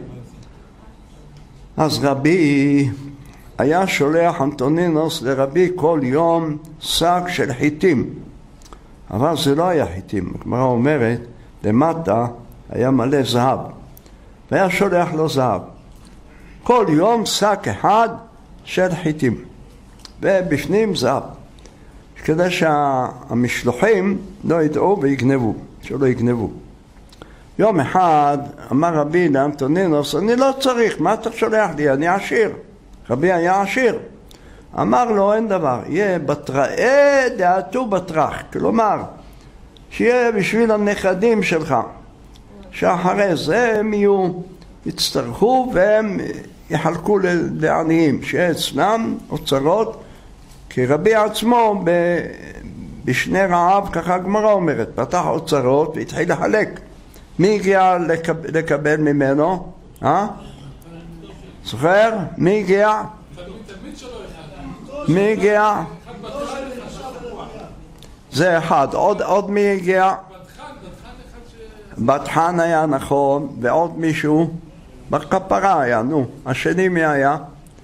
אז רבי היה שולח אנטונינוס לרבי כל יום שק של חיטים. אבל זה לא היה חיטים. הגמרא אומרת, למטה היה מלא זהב. והיה שולח לו זהב. כל יום שק אחד של חיטים. ובפנים זהב. כדי שהמשלוחים לא ידעו ויגנבו. שלא יגנבו. יום אחד אמר רבי לאנטונינוס, אני לא צריך, מה אתה שולח לי? אני עשיר. רבי היה עשיר. אמר לו, אין דבר, יהיה בתראה דעתו בטרח. כלומר, שיהיה בשביל הנכדים שלך. שאחרי זה הם יהיו, יצטרכו והם יחלקו לעניים. שיהיה אצלם אוצרות, כי רבי עצמו ב... בשני רעב, ככה הגמרא אומרת, פתח אוצרות והתחיל לחלק. מי הגיע לקב... לקבל ממנו? אה? זוכר? מי הגיע? מי הגיע? זה אחד. עוד, עוד מי הגיע? בתחן היה נכון, ועוד מישהו בכפרה היה, נו. השני מי היה?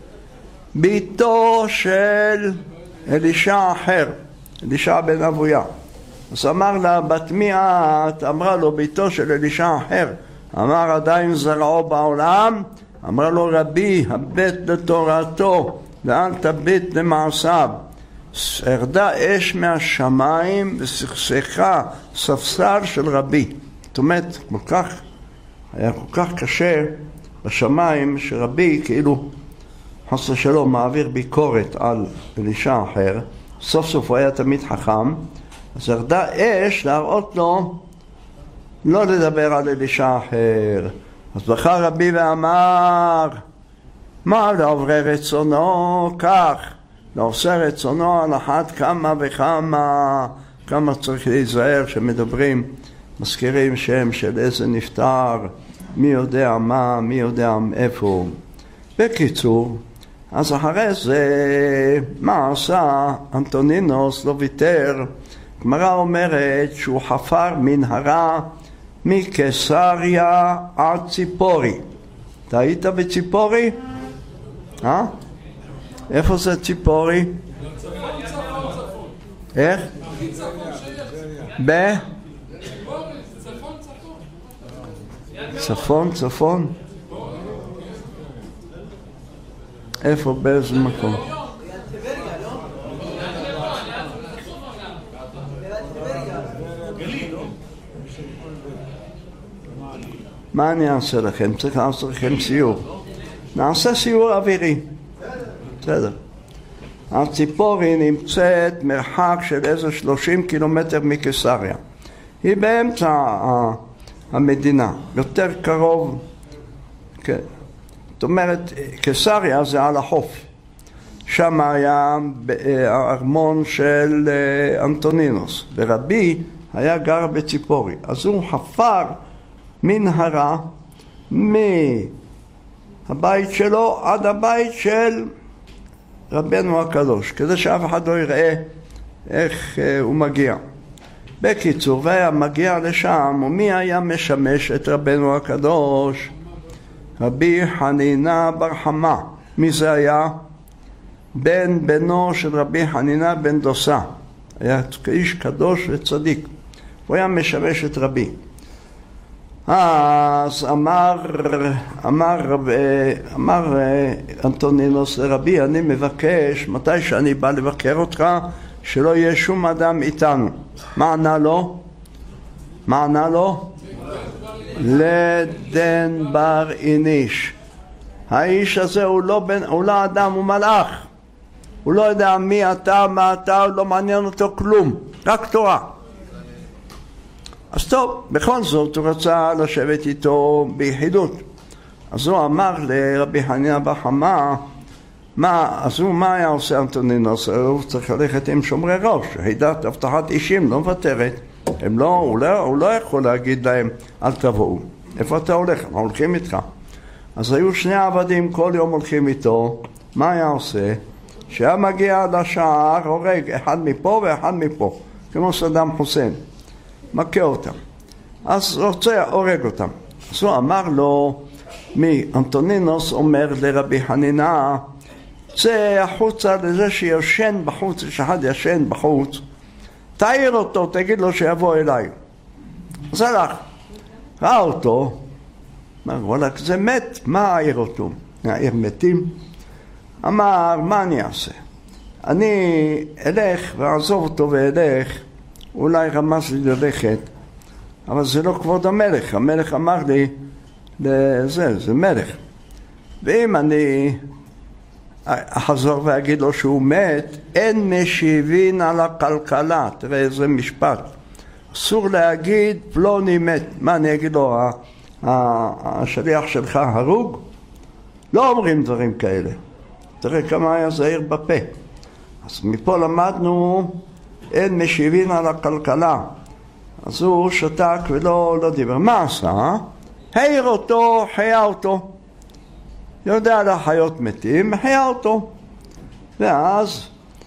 ביתו של אלישע אחר. אלישע בן אבויה. אז אמר לה, בת מי את? אמרה לו, ביתו של אלישע אחר. אמר, עדיין זרעו בעולם? אמרה לו, רבי, הבט לתורתו, ואל תביט למעשיו. הרדה אש מהשמיים וסכסכה ספסל של רבי. זאת אומרת, כל כך, היה כל כך קשה בשמיים שרבי כאילו חס ושלום מעביר ביקורת על אלישע אחר. סוף סוף הוא היה תמיד חכם, אז הרדה אש להראות לו לא לדבר על אלישע אחר. אז בחר רבי ואמר, מה לעוברי רצונו כך? לעושה רצונו על אחת כמה וכמה, כמה צריך להיזהר שמדברים, מזכירים שם של איזה נפטר, מי יודע מה, מי יודע איפה. בקיצור, אז אחרי זה, מה עשה? אנטונינוס לא ויתר. גמרא אומרת שהוא חפר מנהרה מקיסריה עד ציפורי. אתה היית בציפורי? אה? איפה זה ציפורי? איך? ב? צפון, צפון? איפה, באיזה מקום? מה אני אעשה לכם? צריך לעשות לכם סיור. נעשה סיור אווירי. בסדר. הציפורי נמצאת מרחק של איזה שלושים קילומטר מקיסריה. היא באמצע המדינה, יותר קרוב. כן. זאת אומרת, קיסריה זה על החוף. שם היה הארמון של אנטונינוס, ורבי היה גר בציפורי. אז הוא חפר מנהרה מהבית שלו עד הבית של רבנו הקדוש, כדי שאף אחד לא יראה איך הוא מגיע. בקיצור, והיה מגיע לשם, ומי היה משמש את רבנו הקדוש? רבי חנינה בר חמא. מי זה היה? בן בנו של רבי חנינה בן דוסה. היה איש קדוש וצדיק. הוא היה משמש את רבי. אז אמר, אמר, אמר אנטונינוס לרבי, אני מבקש, מתי שאני בא לבקר אותך, שלא יהיה שום אדם איתנו. מה ענה לו? מה ענה לו? לדן בר איניש. האיש הזה הוא לא, בן, הוא לא אדם, הוא מלאך. הוא לא יודע מי אתה, מה אתה, הוא לא מעניין אותו כלום, רק תורה. אז טוב, בכל זאת הוא רצה לשבת איתו ביחידות. אז הוא אמר לרבי חנינה בר חמא, מה, אז הוא מה היה עושה אנטונינוס? הוא צריך ללכת עם שומרי ראש, הידת הבטחת אישים לא מוותרת. הם לא, הוא לא, הוא לא יכול להגיד להם, אל תבואו. איפה אתה הולך? אנחנו הולכים איתך. אז היו שני עבדים, כל יום הולכים איתו. מה היה עושה? שהיה מגיע לשער, הורג אחד מפה ואחד מפה, כמו סדאם חוסיין. מכה אותם. אז רוצה, הורג אותם. אז הוא אמר לו, מי? אנטונינוס אומר לרבי חנינה, צא החוצה לזה שישן בחוץ, שאחד ישן בחוץ, תעיר אותו, תגיד לו שיבוא אליי. אז הלך, ראה אותו, אמר, וואלה, זה מת, מה העיר אותו? העיר מתים? אמר, מה אני אעשה? אני אלך ועזוב אותו ואלך, אולי רמז לי ללכת, אבל זה לא כבוד המלך. המלך אמר לי, זה, זה מלך. ואם אני אחזור ואגיד לו שהוא מת, אין משיבין על הכלכלה. תראה איזה משפט. אסור להגיד פלוני מת. מה אני אגיד לו, השליח שלך הרוג? לא אומרים דברים כאלה. תראה כמה היה זהיר בפה. אז מפה למדנו, אין משיבין על הכלכלה. אז הוא שתק ולא לא דיבר. מה עשה? העיר אותו, חיה אותו. יודע לחיות מתים, חיה אותו. ואז,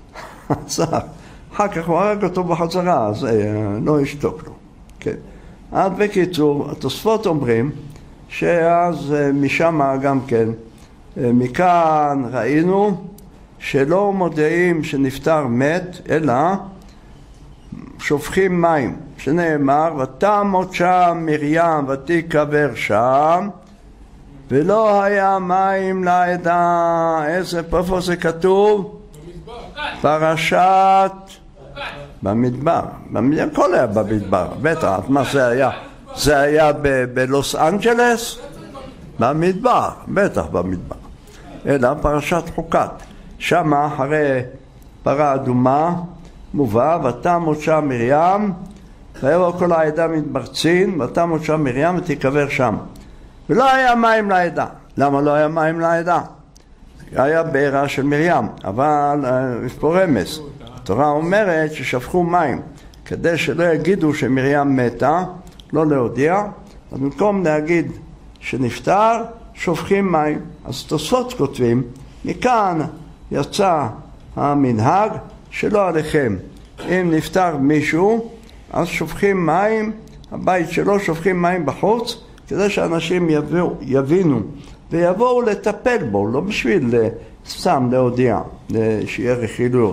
אחר כך הוא הרג אותו בחזרה, אז לא ישתוק לו. כן. עד בקיצור, התוספות אומרים, שאז משם גם כן, מכאן ראינו, שלא מודיעים שנפטר מת, אלא שופכים מים, שנאמר, ותמות שם מרים ותיקבר שם, ולא היה מים לעדה. איזה, איפה זה כתוב? פרשת במדבר. הכל היה במדבר, בטח. מה זה היה? זה היה בלוס אנג'לס? במדבר, בטח במדבר. אלא פרשת חוקת. שם אחרי פרה אדומה מובא, ותמות שם מרים, ויבואו כל העדה מתברצין, ותמות שם מרים ותיקבר שם. ולא היה מים לעדה. למה לא היה מים לעדה? היה בעירה של מרים, אבל יש פה רמז. התורה אומרת ששפכו מים, כדי שלא יגידו שמרים מתה, לא להודיע, אז במקום להגיד שנפטר, שופכים מים. אז תוספות כותבים, מכאן יצא המנהג שלא עליכם. אם נפטר מישהו, אז שופכים מים, הבית שלו שופכים מים בחוץ, כדי שאנשים יבינו, יבינו ויבואו לטפל בו, לא בשביל סתם להודיע, שיהיה רכילות.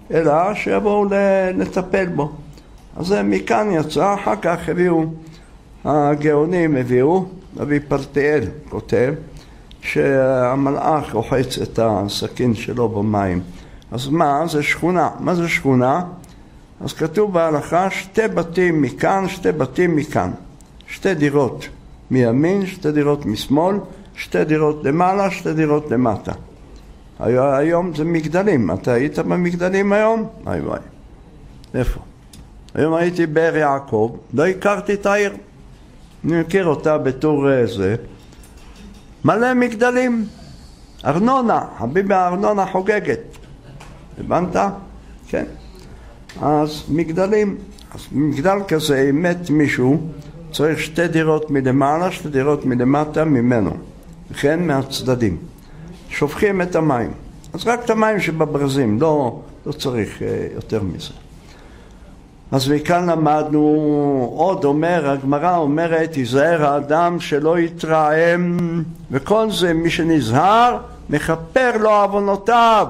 אלא שיבואו לטפל בו. אז זה מכאן יצא, אחר כך הביאו, הגאונים הביאו, רבי פלטיאל כותב, שהמלאך רוחץ את הסכין שלו במים. אז מה? זה שכונה. מה זה שכונה? אז כתוב בהלכה שתי בתים מכאן, שתי בתים מכאן. שתי דירות מימין, שתי דירות משמאל, שתי דירות למעלה, שתי דירות למטה. היום זה מגדלים. אתה היית במגדלים היום? וואי וואי. איפה? היום הייתי באר יעקב, לא הכרתי את העיר. אני מכיר אותה בתור זה. מלא מגדלים. ארנונה, חביבי הארנונה חוגגת. הבנת? כן. אז מגדלים. אז מגדל כזה, אם מת מישהו, צריך שתי דירות מלמעלה, שתי דירות מלמטה ממנו. וכן מהצדדים. שופכים את המים. אז רק את המים שבברזים, לא, לא צריך יותר מזה. אז מכאן למדנו, עוד אומר, הגמרא אומרת, יזהר האדם שלא יתרעם, וכל זה מי שנזהר, מכפר לו עוונותיו.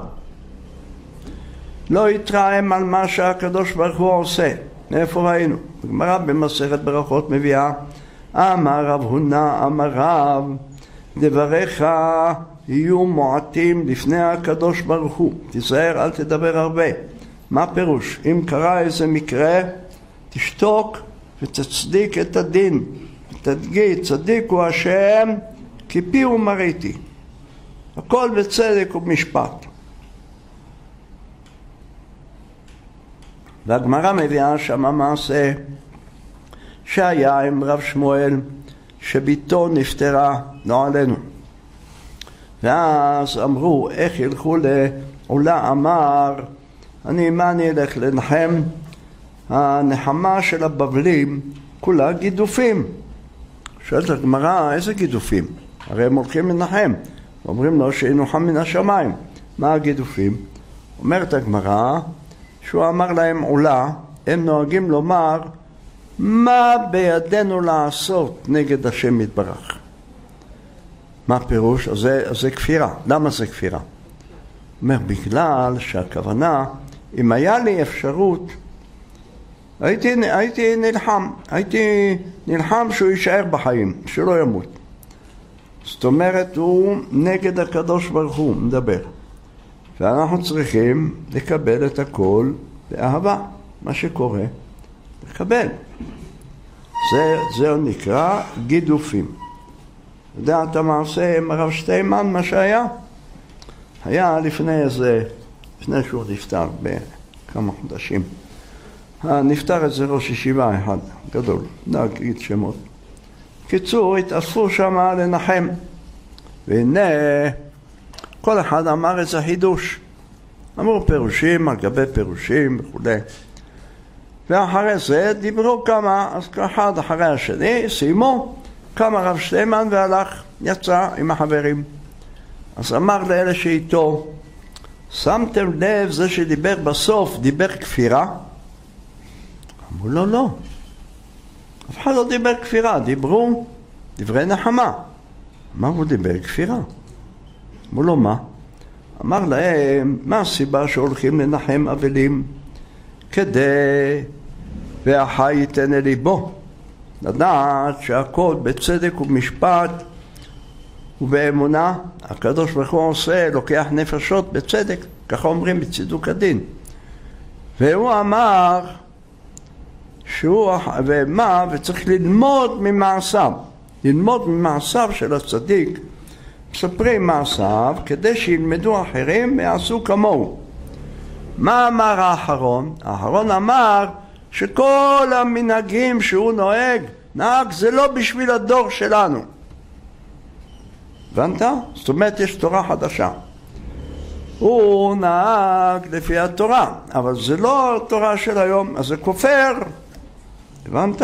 לא יתרעם על מה שהקדוש ברוך הוא עושה. מאיפה ראינו? הגמרא במסכת ברכות מביאה, אמר רב הונא, אמר רב, דבריך יהיו מועטים לפני הקדוש ברוך הוא. תיזהר, אל תדבר הרבה. מה פירוש? אם קרה איזה מקרה, תשתוק ותצדיק את הדין. תדגיד, צדיק הוא השם, כי פי ומריתי. הכל בצדק ובמשפט. והגמרא מביאה שמה מעשה שהיה עם רב שמואל, שביתו נפטרה, לא עלינו. ואז אמרו, איך ילכו לעולה? אמר, אני, מה אני אלך לנחם? הנחמה של הבבלים כולה גידופים. שואלת הגמרא, איזה גידופים? הרי הם הולכים לנחם. אומרים לו שינוחם מן השמיים. מה הגידופים? אומרת הגמרא, שהוא אמר להם עולה, הם נוהגים לומר, מה בידינו לעשות נגד השם יתברך? מה פירוש? אז זה, אז זה כפירה. למה זה כפירה? אומר, בגלל שהכוונה, אם היה לי אפשרות, הייתי, הייתי נלחם, הייתי נלחם שהוא יישאר בחיים, שלא ימות. זאת אומרת, הוא נגד הקדוש ברוך הוא מדבר. ואנחנו צריכים לקבל את הכל באהבה, מה שקורה, לקבל. זה, זה נקרא גידופים. יודעת המעשה עם הרב שטיימן, מה שהיה? היה לפני איזה, לפני שהוא נפטר בכמה חודשים. נפטר איזה ראש ישיבה אחד, גדול, לא אגיד שמות. קיצור, התאספו שם לנחם. והנה, כל אחד אמר איזה חידוש. אמרו פירושים על גבי פירושים וכו'. ואחרי זה דיברו כמה, אז אחד אחרי השני, סיימו, קם הרב שטיימן והלך, יצא עם החברים. אז אמר לאלה שאיתו, שמתם לב, זה שדיבר בסוף, דיבר כפירה? אמרו לו, לא. אף אחד לא דיבר כפירה, דיברו דברי נחמה. אמרו, דיבר כפירה. אמרו לו, מה? אמר להם, מה הסיבה שהולכים לנחם אבלים? כדי והחי ייתן אל ליבו. לדעת שהכל בצדק ובמשפט ובאמונה, הקדוש ברוך הוא עושה, לוקח נפשות בצדק, ככה אומרים בצדוק הדין. והוא אמר, שהוא, ומה, וצריך ללמוד ממעשיו, ללמוד ממעשיו של הצדיק, מספרים מעשיו, כדי שילמדו אחרים ויעשו כמוהו. מה אמר האחרון? האחרון אמר שכל המנהגים שהוא נוהג, נהג זה לא בשביל הדור שלנו. הבנת? זאת אומרת, יש תורה חדשה. הוא נהג לפי התורה, אבל זה לא התורה של היום, אז זה כופר. הבנת?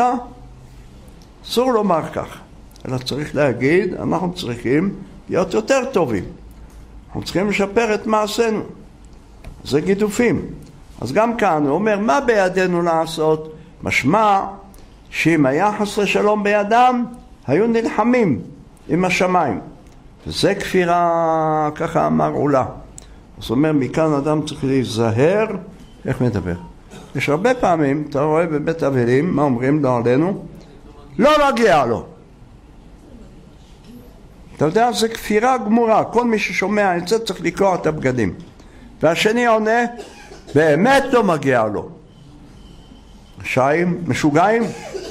אסור לומר כך, אלא צריך להגיד, אנחנו צריכים להיות יותר טובים. אנחנו צריכים לשפר את מעשינו. זה גידופים. אז גם כאן הוא אומר, מה בידינו לעשות? משמע שאם היה חסר שלום בידם, היו נלחמים עם השמיים. וזה כפירה, ככה אמר עולה. זאת אומרת, מכאן אדם צריך להיזהר איך מדבר? יש הרבה פעמים, אתה רואה בבית אבלים, מה אומרים לו עלינו? לא מגיע לו. אתה יודע, זה כפירה גמורה, כל מי ששומע את זה צריך לקרוע את הבגדים. והשני עונה, באמת לא מגיע לו. רשעים, משוגעים?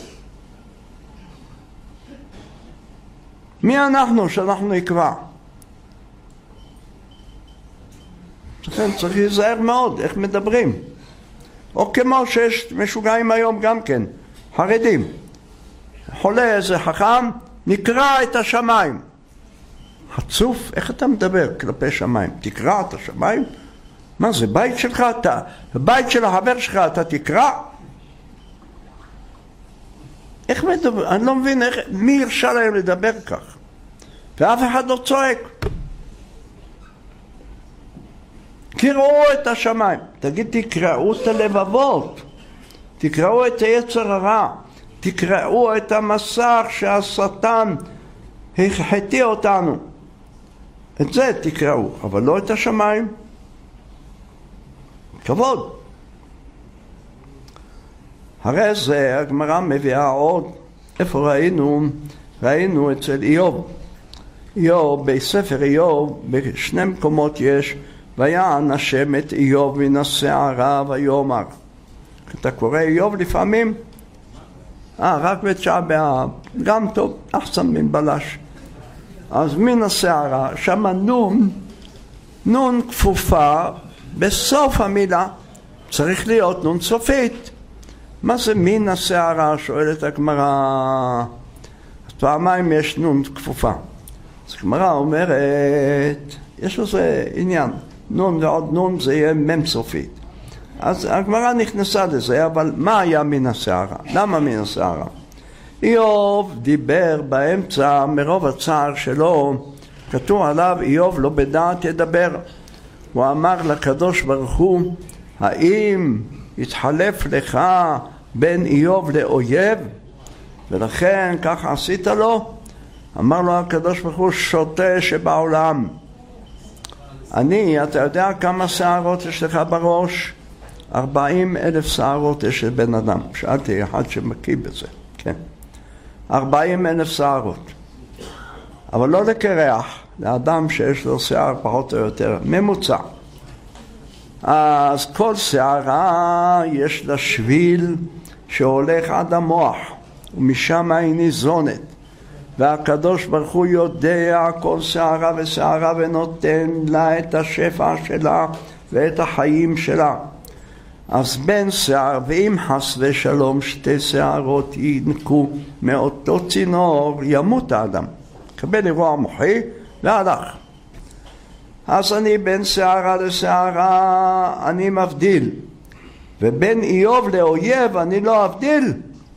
מי אנחנו שאנחנו נקבע? לכן צריך להיזהר מאוד, איך מדברים. או כמו שיש משוגעים היום גם כן, חרדים. חולה איזה חכם, נקרא את השמיים. חצוף, איך אתה מדבר כלפי שמיים? תקרא את השמיים? מה זה, בית שלך? אתה, בית של החבר שלך אתה תקרא? איך מדבר? אני לא מבין איך, מי הרשה להם לדבר כך? ואף אחד לא צועק. קראו את השמיים. תגיד, תקראו את הלבבות. תקראו את היצר הרע. תקראו את המסך שהשטן החטיא אותנו. את זה תקראו, אבל לא את השמיים. כבוד. הרי זה הגמרא מביאה עוד. איפה ראינו? ראינו אצל איוב. איוב, בספר איוב, בשני מקומות יש, ויען השם את איוב מן הסערה ויאמר. אתה קורא איוב לפעמים? אה, רק בתשעה באב. גם טוב, אחסן מן בלש. אז מן הסערה, שם נון, נון כפופה בסוף המילה. צריך להיות נון סופית. מה זה מן הסערה? שואלת הגמרא. פעמיים יש נון כפופה. אז הגמרא אומרת, יש לזה עניין. נון ועוד נון זה יהיה מם סופית. אז הגמרא נכנסה לזה, אבל מה היה מן הסערה? למה מן הסערה? איוב דיבר באמצע מרוב הצער שלו, כתוב עליו איוב לא בדעת ידבר. הוא אמר לקדוש ברוך הוא, האם יתחלף לך בין איוב לאויב? ולכן כך עשית לו? אמר לו הקדוש ברוך הוא, שוטה שבעולם. אני, אתה יודע כמה שערות יש לך בראש? ארבעים אלף שערות יש לבן אדם. שאלתי אחד שמקיא בזה, כן. ארבעים אלף שערות. אבל לא לקרח, לאדם שיש לו שיער פחות או יותר, ממוצע. אז כל שערה יש לה שביל שהולך עד המוח, ומשם היא ניזונת. והקדוש ברוך הוא יודע כל שערה ושערה ונותן לה את השפע שלה ואת החיים שלה. אז בין שער, ואם חס ושלום שתי שערות ינקו מאותו צינור, ימות האדם. קבל אירוע מוחי והלך. אז אני בין שערה לשערה אני מבדיל, ובין איוב לאויב אני לא אבדיל.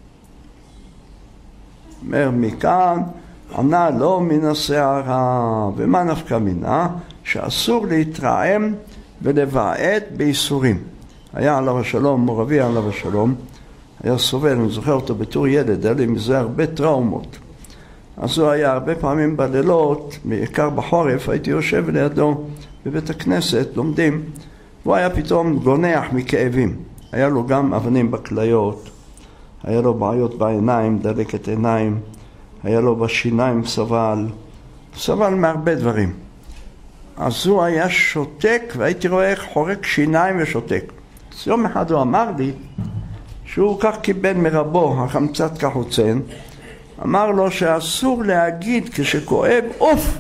אומר מכאן, ענה לא מן השערה. ומה נפקא מינה? שאסור להתרעם ולבעט בייסורים. היה עליו השלום, מורבי עליו השלום, היה סובל, אני זוכר אותו בתור ילד, היה לי מזה הרבה טראומות. אז הוא היה הרבה פעמים בלילות, בעיקר בחורף, הייתי יושב לידו בבית הכנסת, לומדים, והוא היה פתאום גונח מכאבים. היה לו גם אבנים בכליות, היה לו בעיות בעיניים, דלקת עיניים, היה לו בשיניים סבל, סבל מהרבה דברים. אז הוא היה שותק, והייתי רואה איך חורק שיניים ושותק. אז יום אחד הוא אמר לי, שהוא כך קיבל מרבו, החמצת כחוצן, אמר לו שאסור להגיד כשכואב אוף.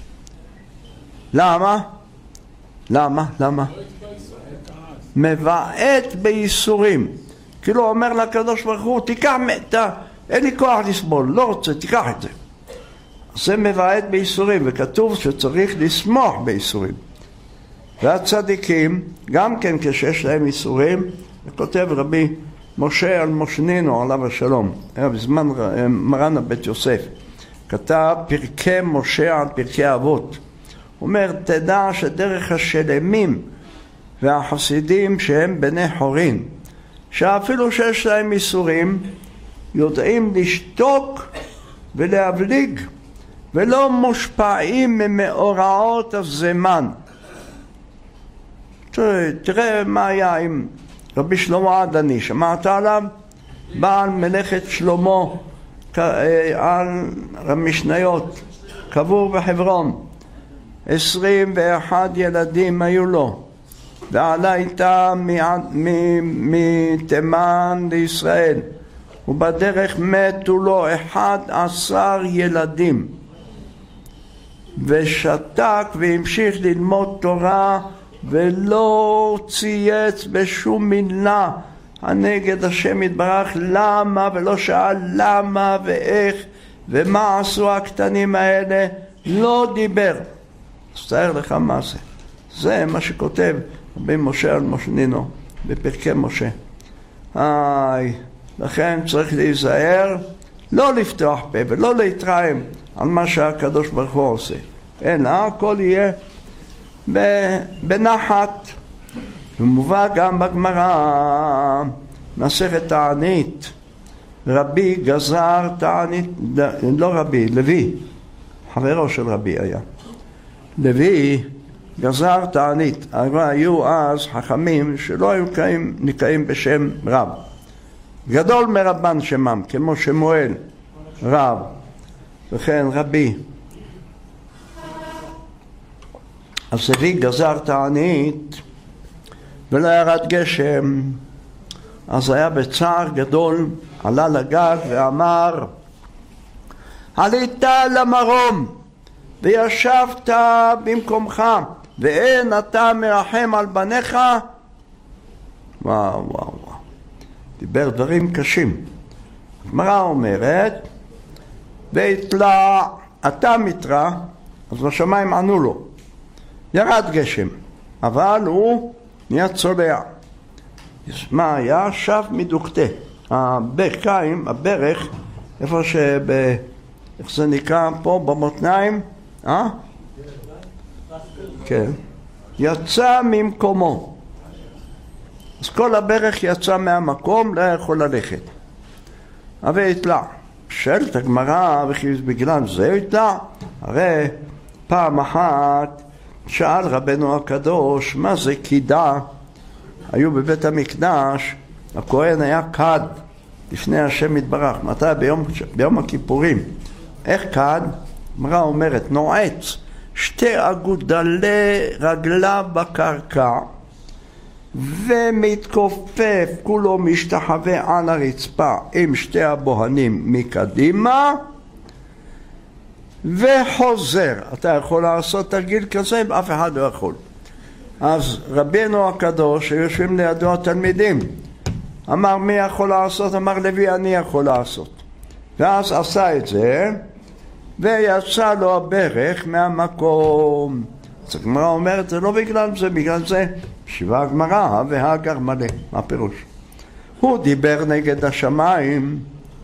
למה? למה? למה? מבעט בייסורים. כאילו אומר לקדוש ברוך הוא, תיקח, אין לי כוח לסבול, לא רוצה, תיקח את זה. זה מבעט בייסורים, וכתוב שצריך לשמוח בייסורים. והצדיקים, גם כן כשיש להם ייסורים, וכותב רבי משה על מושנינו עליו השלום, היה בזמן מרן הבית יוסף, כתב פרקי משה על פרקי אבות. הוא אומר, תדע שדרך השלמים והחסידים שהם בני חורין, שאפילו שיש להם ייסורים, יודעים לשתוק ולהבליג, ולא מושפעים ממאורעות הזמן. תראה מה היה עם רבי שלמה עדני, שמעת עליו? בעל מלאכת שלמה על המשניות, קבור בחברון. עשרים ואחד ילדים היו לו, ועלה איתה מתימן לישראל, ובדרך מתו לו אחד עשר ילדים, ושתק והמשיך ללמוד תורה ולא צייץ בשום מילה הנגד השם יתברך. למה? ולא שאל למה ואיך ומה עשו הקטנים האלה, לא דיבר. אז תאר לך מה זה. זה מה שכותב רבי משה על משה נינו בפרקי משה. איי, לכן צריך להיזהר, לא לפתוח פה ולא להתרעם על מה שהקדוש ברוך הוא עושה, אלא הכל יהיה בנחת. ומובא גם בגמרא מסכת תענית, רבי גזר תענית, לא רבי, לוי, חברו של רבי היה, לוי גזר תענית. היו אז חכמים שלא היו נקראים בשם רב, גדול מרבן שמם, כמו שמואל רב, וכן רבי. אז לוי גזר תענית ולא ירד גשם, אז היה בצער גדול, עלה לגג ואמר, עלית למרום וישבת במקומך, ואין אתה מרחם על בניך. וואו וואו וואו, דיבר דברים קשים. הגמרא אומרת, והתלה, אתה מתרע, אז בשמיים ענו לו, ירד גשם, אבל הוא נהיה צולע. מה היה? שב מדוקתה. הברכיים, הברך, איפה שב... איך זה נקרא פה במותניים? אה? כן. יצא ממקומו. אז כל הברך יצא מהמקום, לא יכול ללכת. אבל התלה. שואלת הגמרא, וכי בגלל זה התלה? הרי פעם אחת שאל רבנו הקדוש, מה זה קידה? היו בבית המקדש, הכהן היה קד לפני השם יתברך. מתי? ביום, ביום הכיפורים. איך קד? הגמרא אומרת, נועץ שתי אגודלי רגלה בקרקע ומתכופף, כולו משתחווה על הרצפה עם שתי הבוהנים מקדימה וחוזר. אתה יכול לעשות תרגיל כזה, אף אחד לא יכול. אז רבינו הקדוש, שיושבים לידו התלמידים, אמר מי יכול לעשות? אמר לוי, אני יכול לעשות. ואז עשה את זה ויצא לו הברך מהמקום. אז הגמרא אומרת, זה לא בגלל זה, בגלל זה שיבה הגמרא והגר מלא. מה פירוש? הוא דיבר נגד השמיים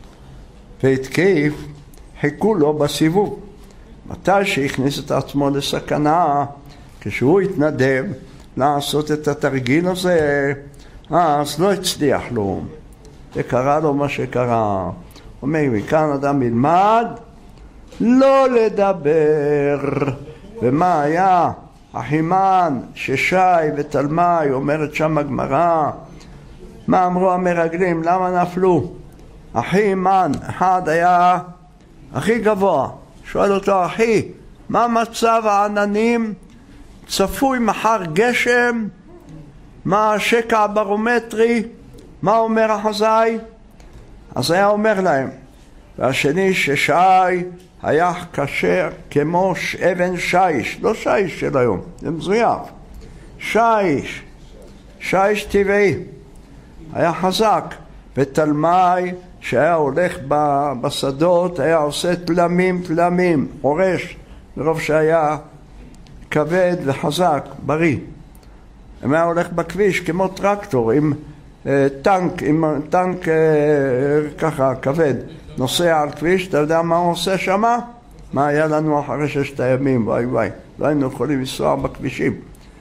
והתקיף, חיכו לו בסיבוב. מתי שהכניס את עצמו לסכנה, כשהוא התנדב לעשות את התרגיל הזה, אז לא הצליח לו, וקרה לו מה שקרה. אומר, מכאן אדם ילמד לא לדבר. ומה היה? אחימן, ששי ותלמי, אומרת שם הגמרא, מה אמרו המרגלים? למה נפלו? אחימן, אחד היה הכי גבוה, שואל אותו, אחי, מה מצב העננים? צפוי מחר גשם? מה השקע הברומטרי? מה אומר החזאי? אז היה אומר להם. והשני ששי היה קשה כמו אבן שיש, לא שיש של היום, זה מזויף, שיש, שיש טבעי, היה חזק. ותלמי שהיה הולך בשדות היה עושה תלמים תלמים, עורש, מרוב שהיה כבד וחזק, בריא. הם היה הולך בכביש כמו טרקטור עם אה, טנק, עם טנק אה, ככה כבד, נוסע על כביש. אתה יודע מה הוא עושה שמה? מה היה לנו אחרי ששת הימים? וואי וואי, לא היינו יכולים לנסוע בכבישים.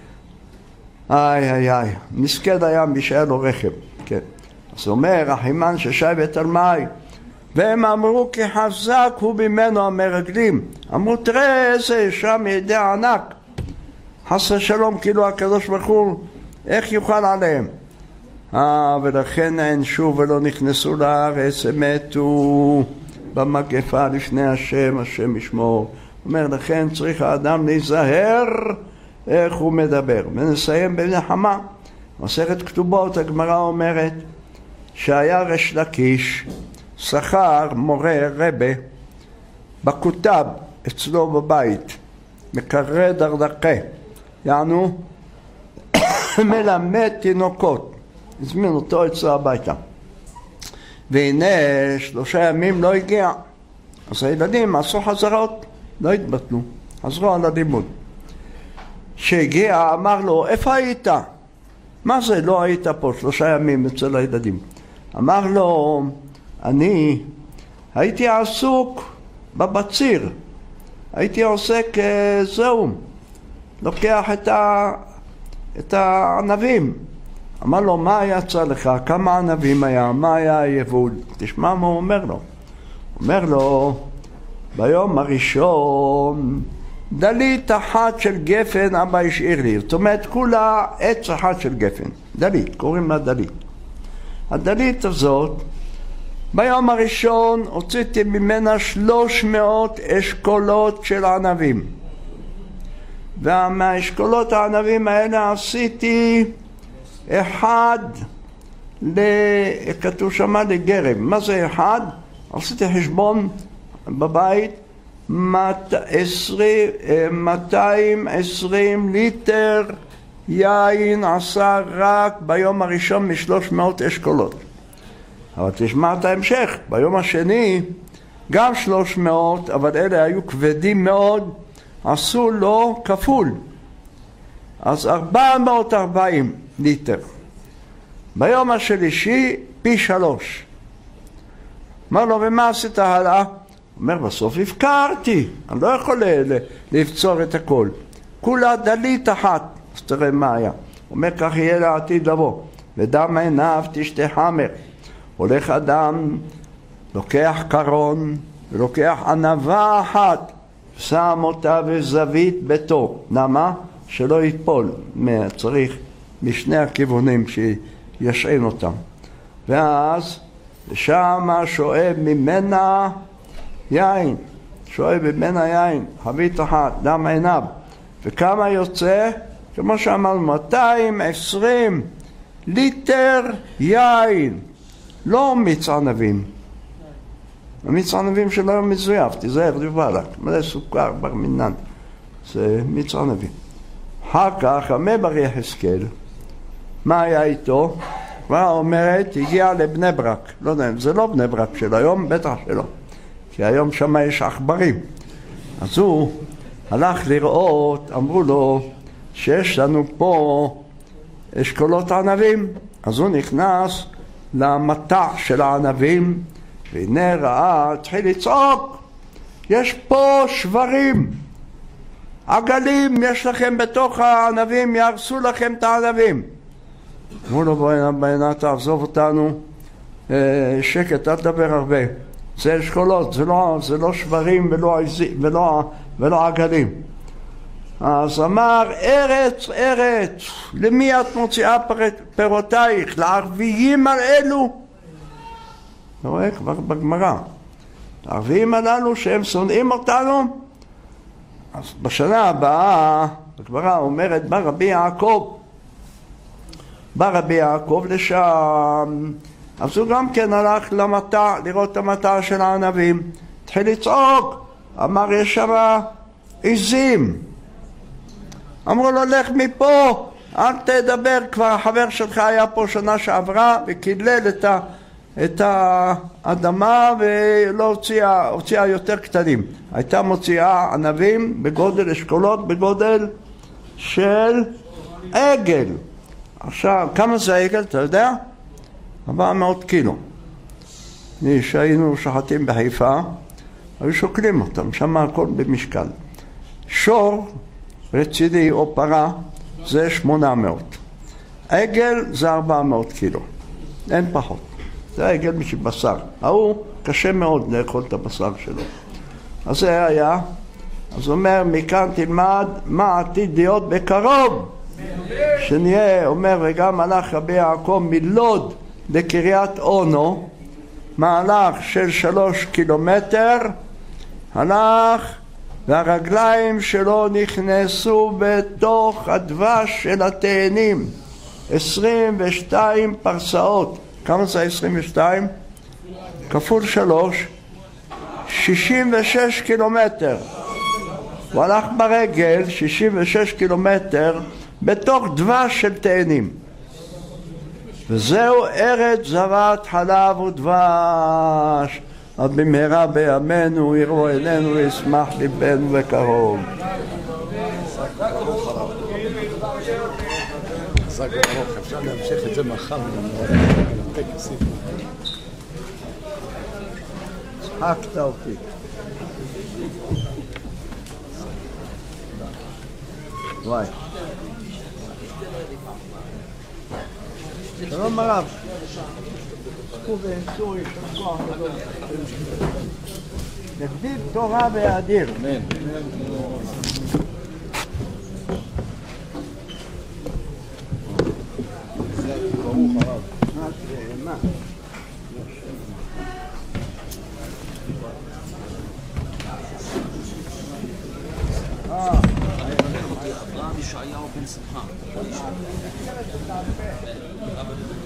איי איי איי, מסכד היה מי שהיה לו רכב, כן. אז אומר אחימן ששי ותלמי, והם אמרו כי חזק הוא ממנו המרגלים. אמרו תראה איזה שם ידי ענק, חס ושלום, כאילו הקדוש ברוך הוא איך יוכל עליהם. אה, ולכן נענשו ולא נכנסו לארץ, הם מתו במגפה לפני השם, השם ישמור. אומר, לכן צריך האדם להיזהר איך הוא מדבר. ונסיים בנחמה. מסכת כתובות, הגמרא אומרת שהיה ריש לקיש שכר מורה רבה בכותב אצלו בבית, מקרא דרדקה, יענו מלמד תינוקות. הזמין אותו אצלו הביתה, והנה שלושה ימים לא הגיע, אז הילדים עשו חזרות, לא התבטלו, חזרו על הלימוד. שהגיע אמר לו, איפה היית? מה זה לא היית פה שלושה ימים אצל הילדים? אמר לו, אני הייתי עסוק בבציר, הייתי עוסק זהו, לוקח את, ה... את הענבים. אמר לו, מה יצא לך? כמה ענבים היה? מה היה היבול? תשמע מה הוא אומר לו. אומר לו, ביום הראשון דלית אחת של גפן אבא השאיר לי. זאת אומרת, כולה עץ אחת של גפן. דלית, קוראים לה דלית. הדלית הזאת, ביום הראשון הוצאתי ממנה שלוש מאות אשכולות של ענבים. ומהאשכולות הענבים האלה עשיתי אחד, כתוב שמה לגרם. מה זה אחד? עשיתי חשבון בבית, מאתיים ועשרים ליטר יין עשה רק ביום הראשון משלוש מאות אשכולות. אבל תשמע את ההמשך, ביום השני גם שלוש מאות, אבל אלה היו כבדים מאוד, עשו לו כפול, אז ארבע מאות וארבעים ליטר. ביום השלישי פי שלוש. אמר לו, ומה עשית הלאה? אומר, בסוף הפקרתי, אני לא יכול לבצור את הכל, כולה דלית אחת. אז תראה מה היה. אומר, כך יהיה לעתיד לבוא, ודם עיניו תשתה חמר. הולך אדם, לוקח קרון ולוקח ענבה אחת, שם אותה בזווית ביתו. למה? שלא יתפול. צריך משני הכיוונים שישעין אותם. ואז שמה שואב ממנה יין, שואב ממנה יין, חבית אחת, דם עיניו. וכמה יוצא? כמו שאמרנו, מאתיים ועשרים ליטר יין. לא מיץ ענבים. המיץ ענבים שלא היה מזויף, תיזהר, דבלק, מלא סוכר, בר מינן. זה מיץ ענבים. אחר כך, המבר יחזקאל, מה היה איתו? כבר אומרת, הגיע לבני ברק. לא יודע, זה לא בני ברק של היום, בטח שלא. כי היום שם יש עכברים. אז הוא הלך לראות, אמרו לו, שיש לנו פה אשכולות ענבים. אז הוא נכנס למטע של הענבים, והנה ראה, התחיל לצעוק, יש פה שברים, עגלים יש לכם בתוך הענבים, יהרסו לכם את הענבים. אמרו לו, בואי תעזוב אותנו, שקט, אל תדבר הרבה. זה אשכולות, זה לא, זה לא שברים ולא, ולא, ולא עגלים. אז אמר, ארץ, ארץ, למי את מוציאה פירותייך? לערביים על אלו? אתה רואה כבר בגמרא. הערביים הללו שהם שונאים אותנו? אז בשנה הבאה, הגמרא אומרת, בא רבי יעקב, בא רבי יעקב לשם, אז הוא גם כן הלך למטע, לראות את המטע של הענבים. התחיל לצעוק, אמר, יש שם עזים. אמרו לו, לך מפה, אל תדבר, כבר החבר שלך היה פה שנה שעברה וקילל את, ה, את האדמה ולא הוציאה, הוציאה יותר קטנים. הייתה מוציאה ענבים בגודל אשכולות, בגודל של עגל. עכשיו, כמה זה עגל, אתה יודע? ארבע מאות קילו. שהיינו שחטים בחיפה, היו שוקלים אותם, שם הכל במשקל. שור רצידי או פרה זה שמונה מאות. עגל זה ארבע מאות קילו. אין פחות. זה עגל בשביל בשר. ההוא קשה מאוד לאכול את הבשר שלו. אז זה היה. אז אומר, מכאן תלמד מה עתיד להיות בקרוב. שנהיה, אומר, וגם הלך רבי יעקב מלוד לקריית אונו, מהלך של שלוש קילומטר, הלך והרגליים שלו נכנסו בתוך הדבש של התאנים, עשרים ושתיים פרסאות. כמה זה עשרים ושתיים? כפול שלוש, שישים ושש קילומטר. הוא הלך ברגל שישים ושש קילומטר בתוך דבש של תאנים. וזהו ארץ זבת חלב ודבש. אז במהרה בימינו יראו עינינו וישמח ליבנו בקרוב. אפשר להמשיך את זה מחר. צחקת אותי. וואי. שלום הרב. עסקו ואינסו יש כוח גדול. נגדיל תורה ויאדיר. אמן. ברוך הרב. מה? אברהם ישעיהו בן שמחה.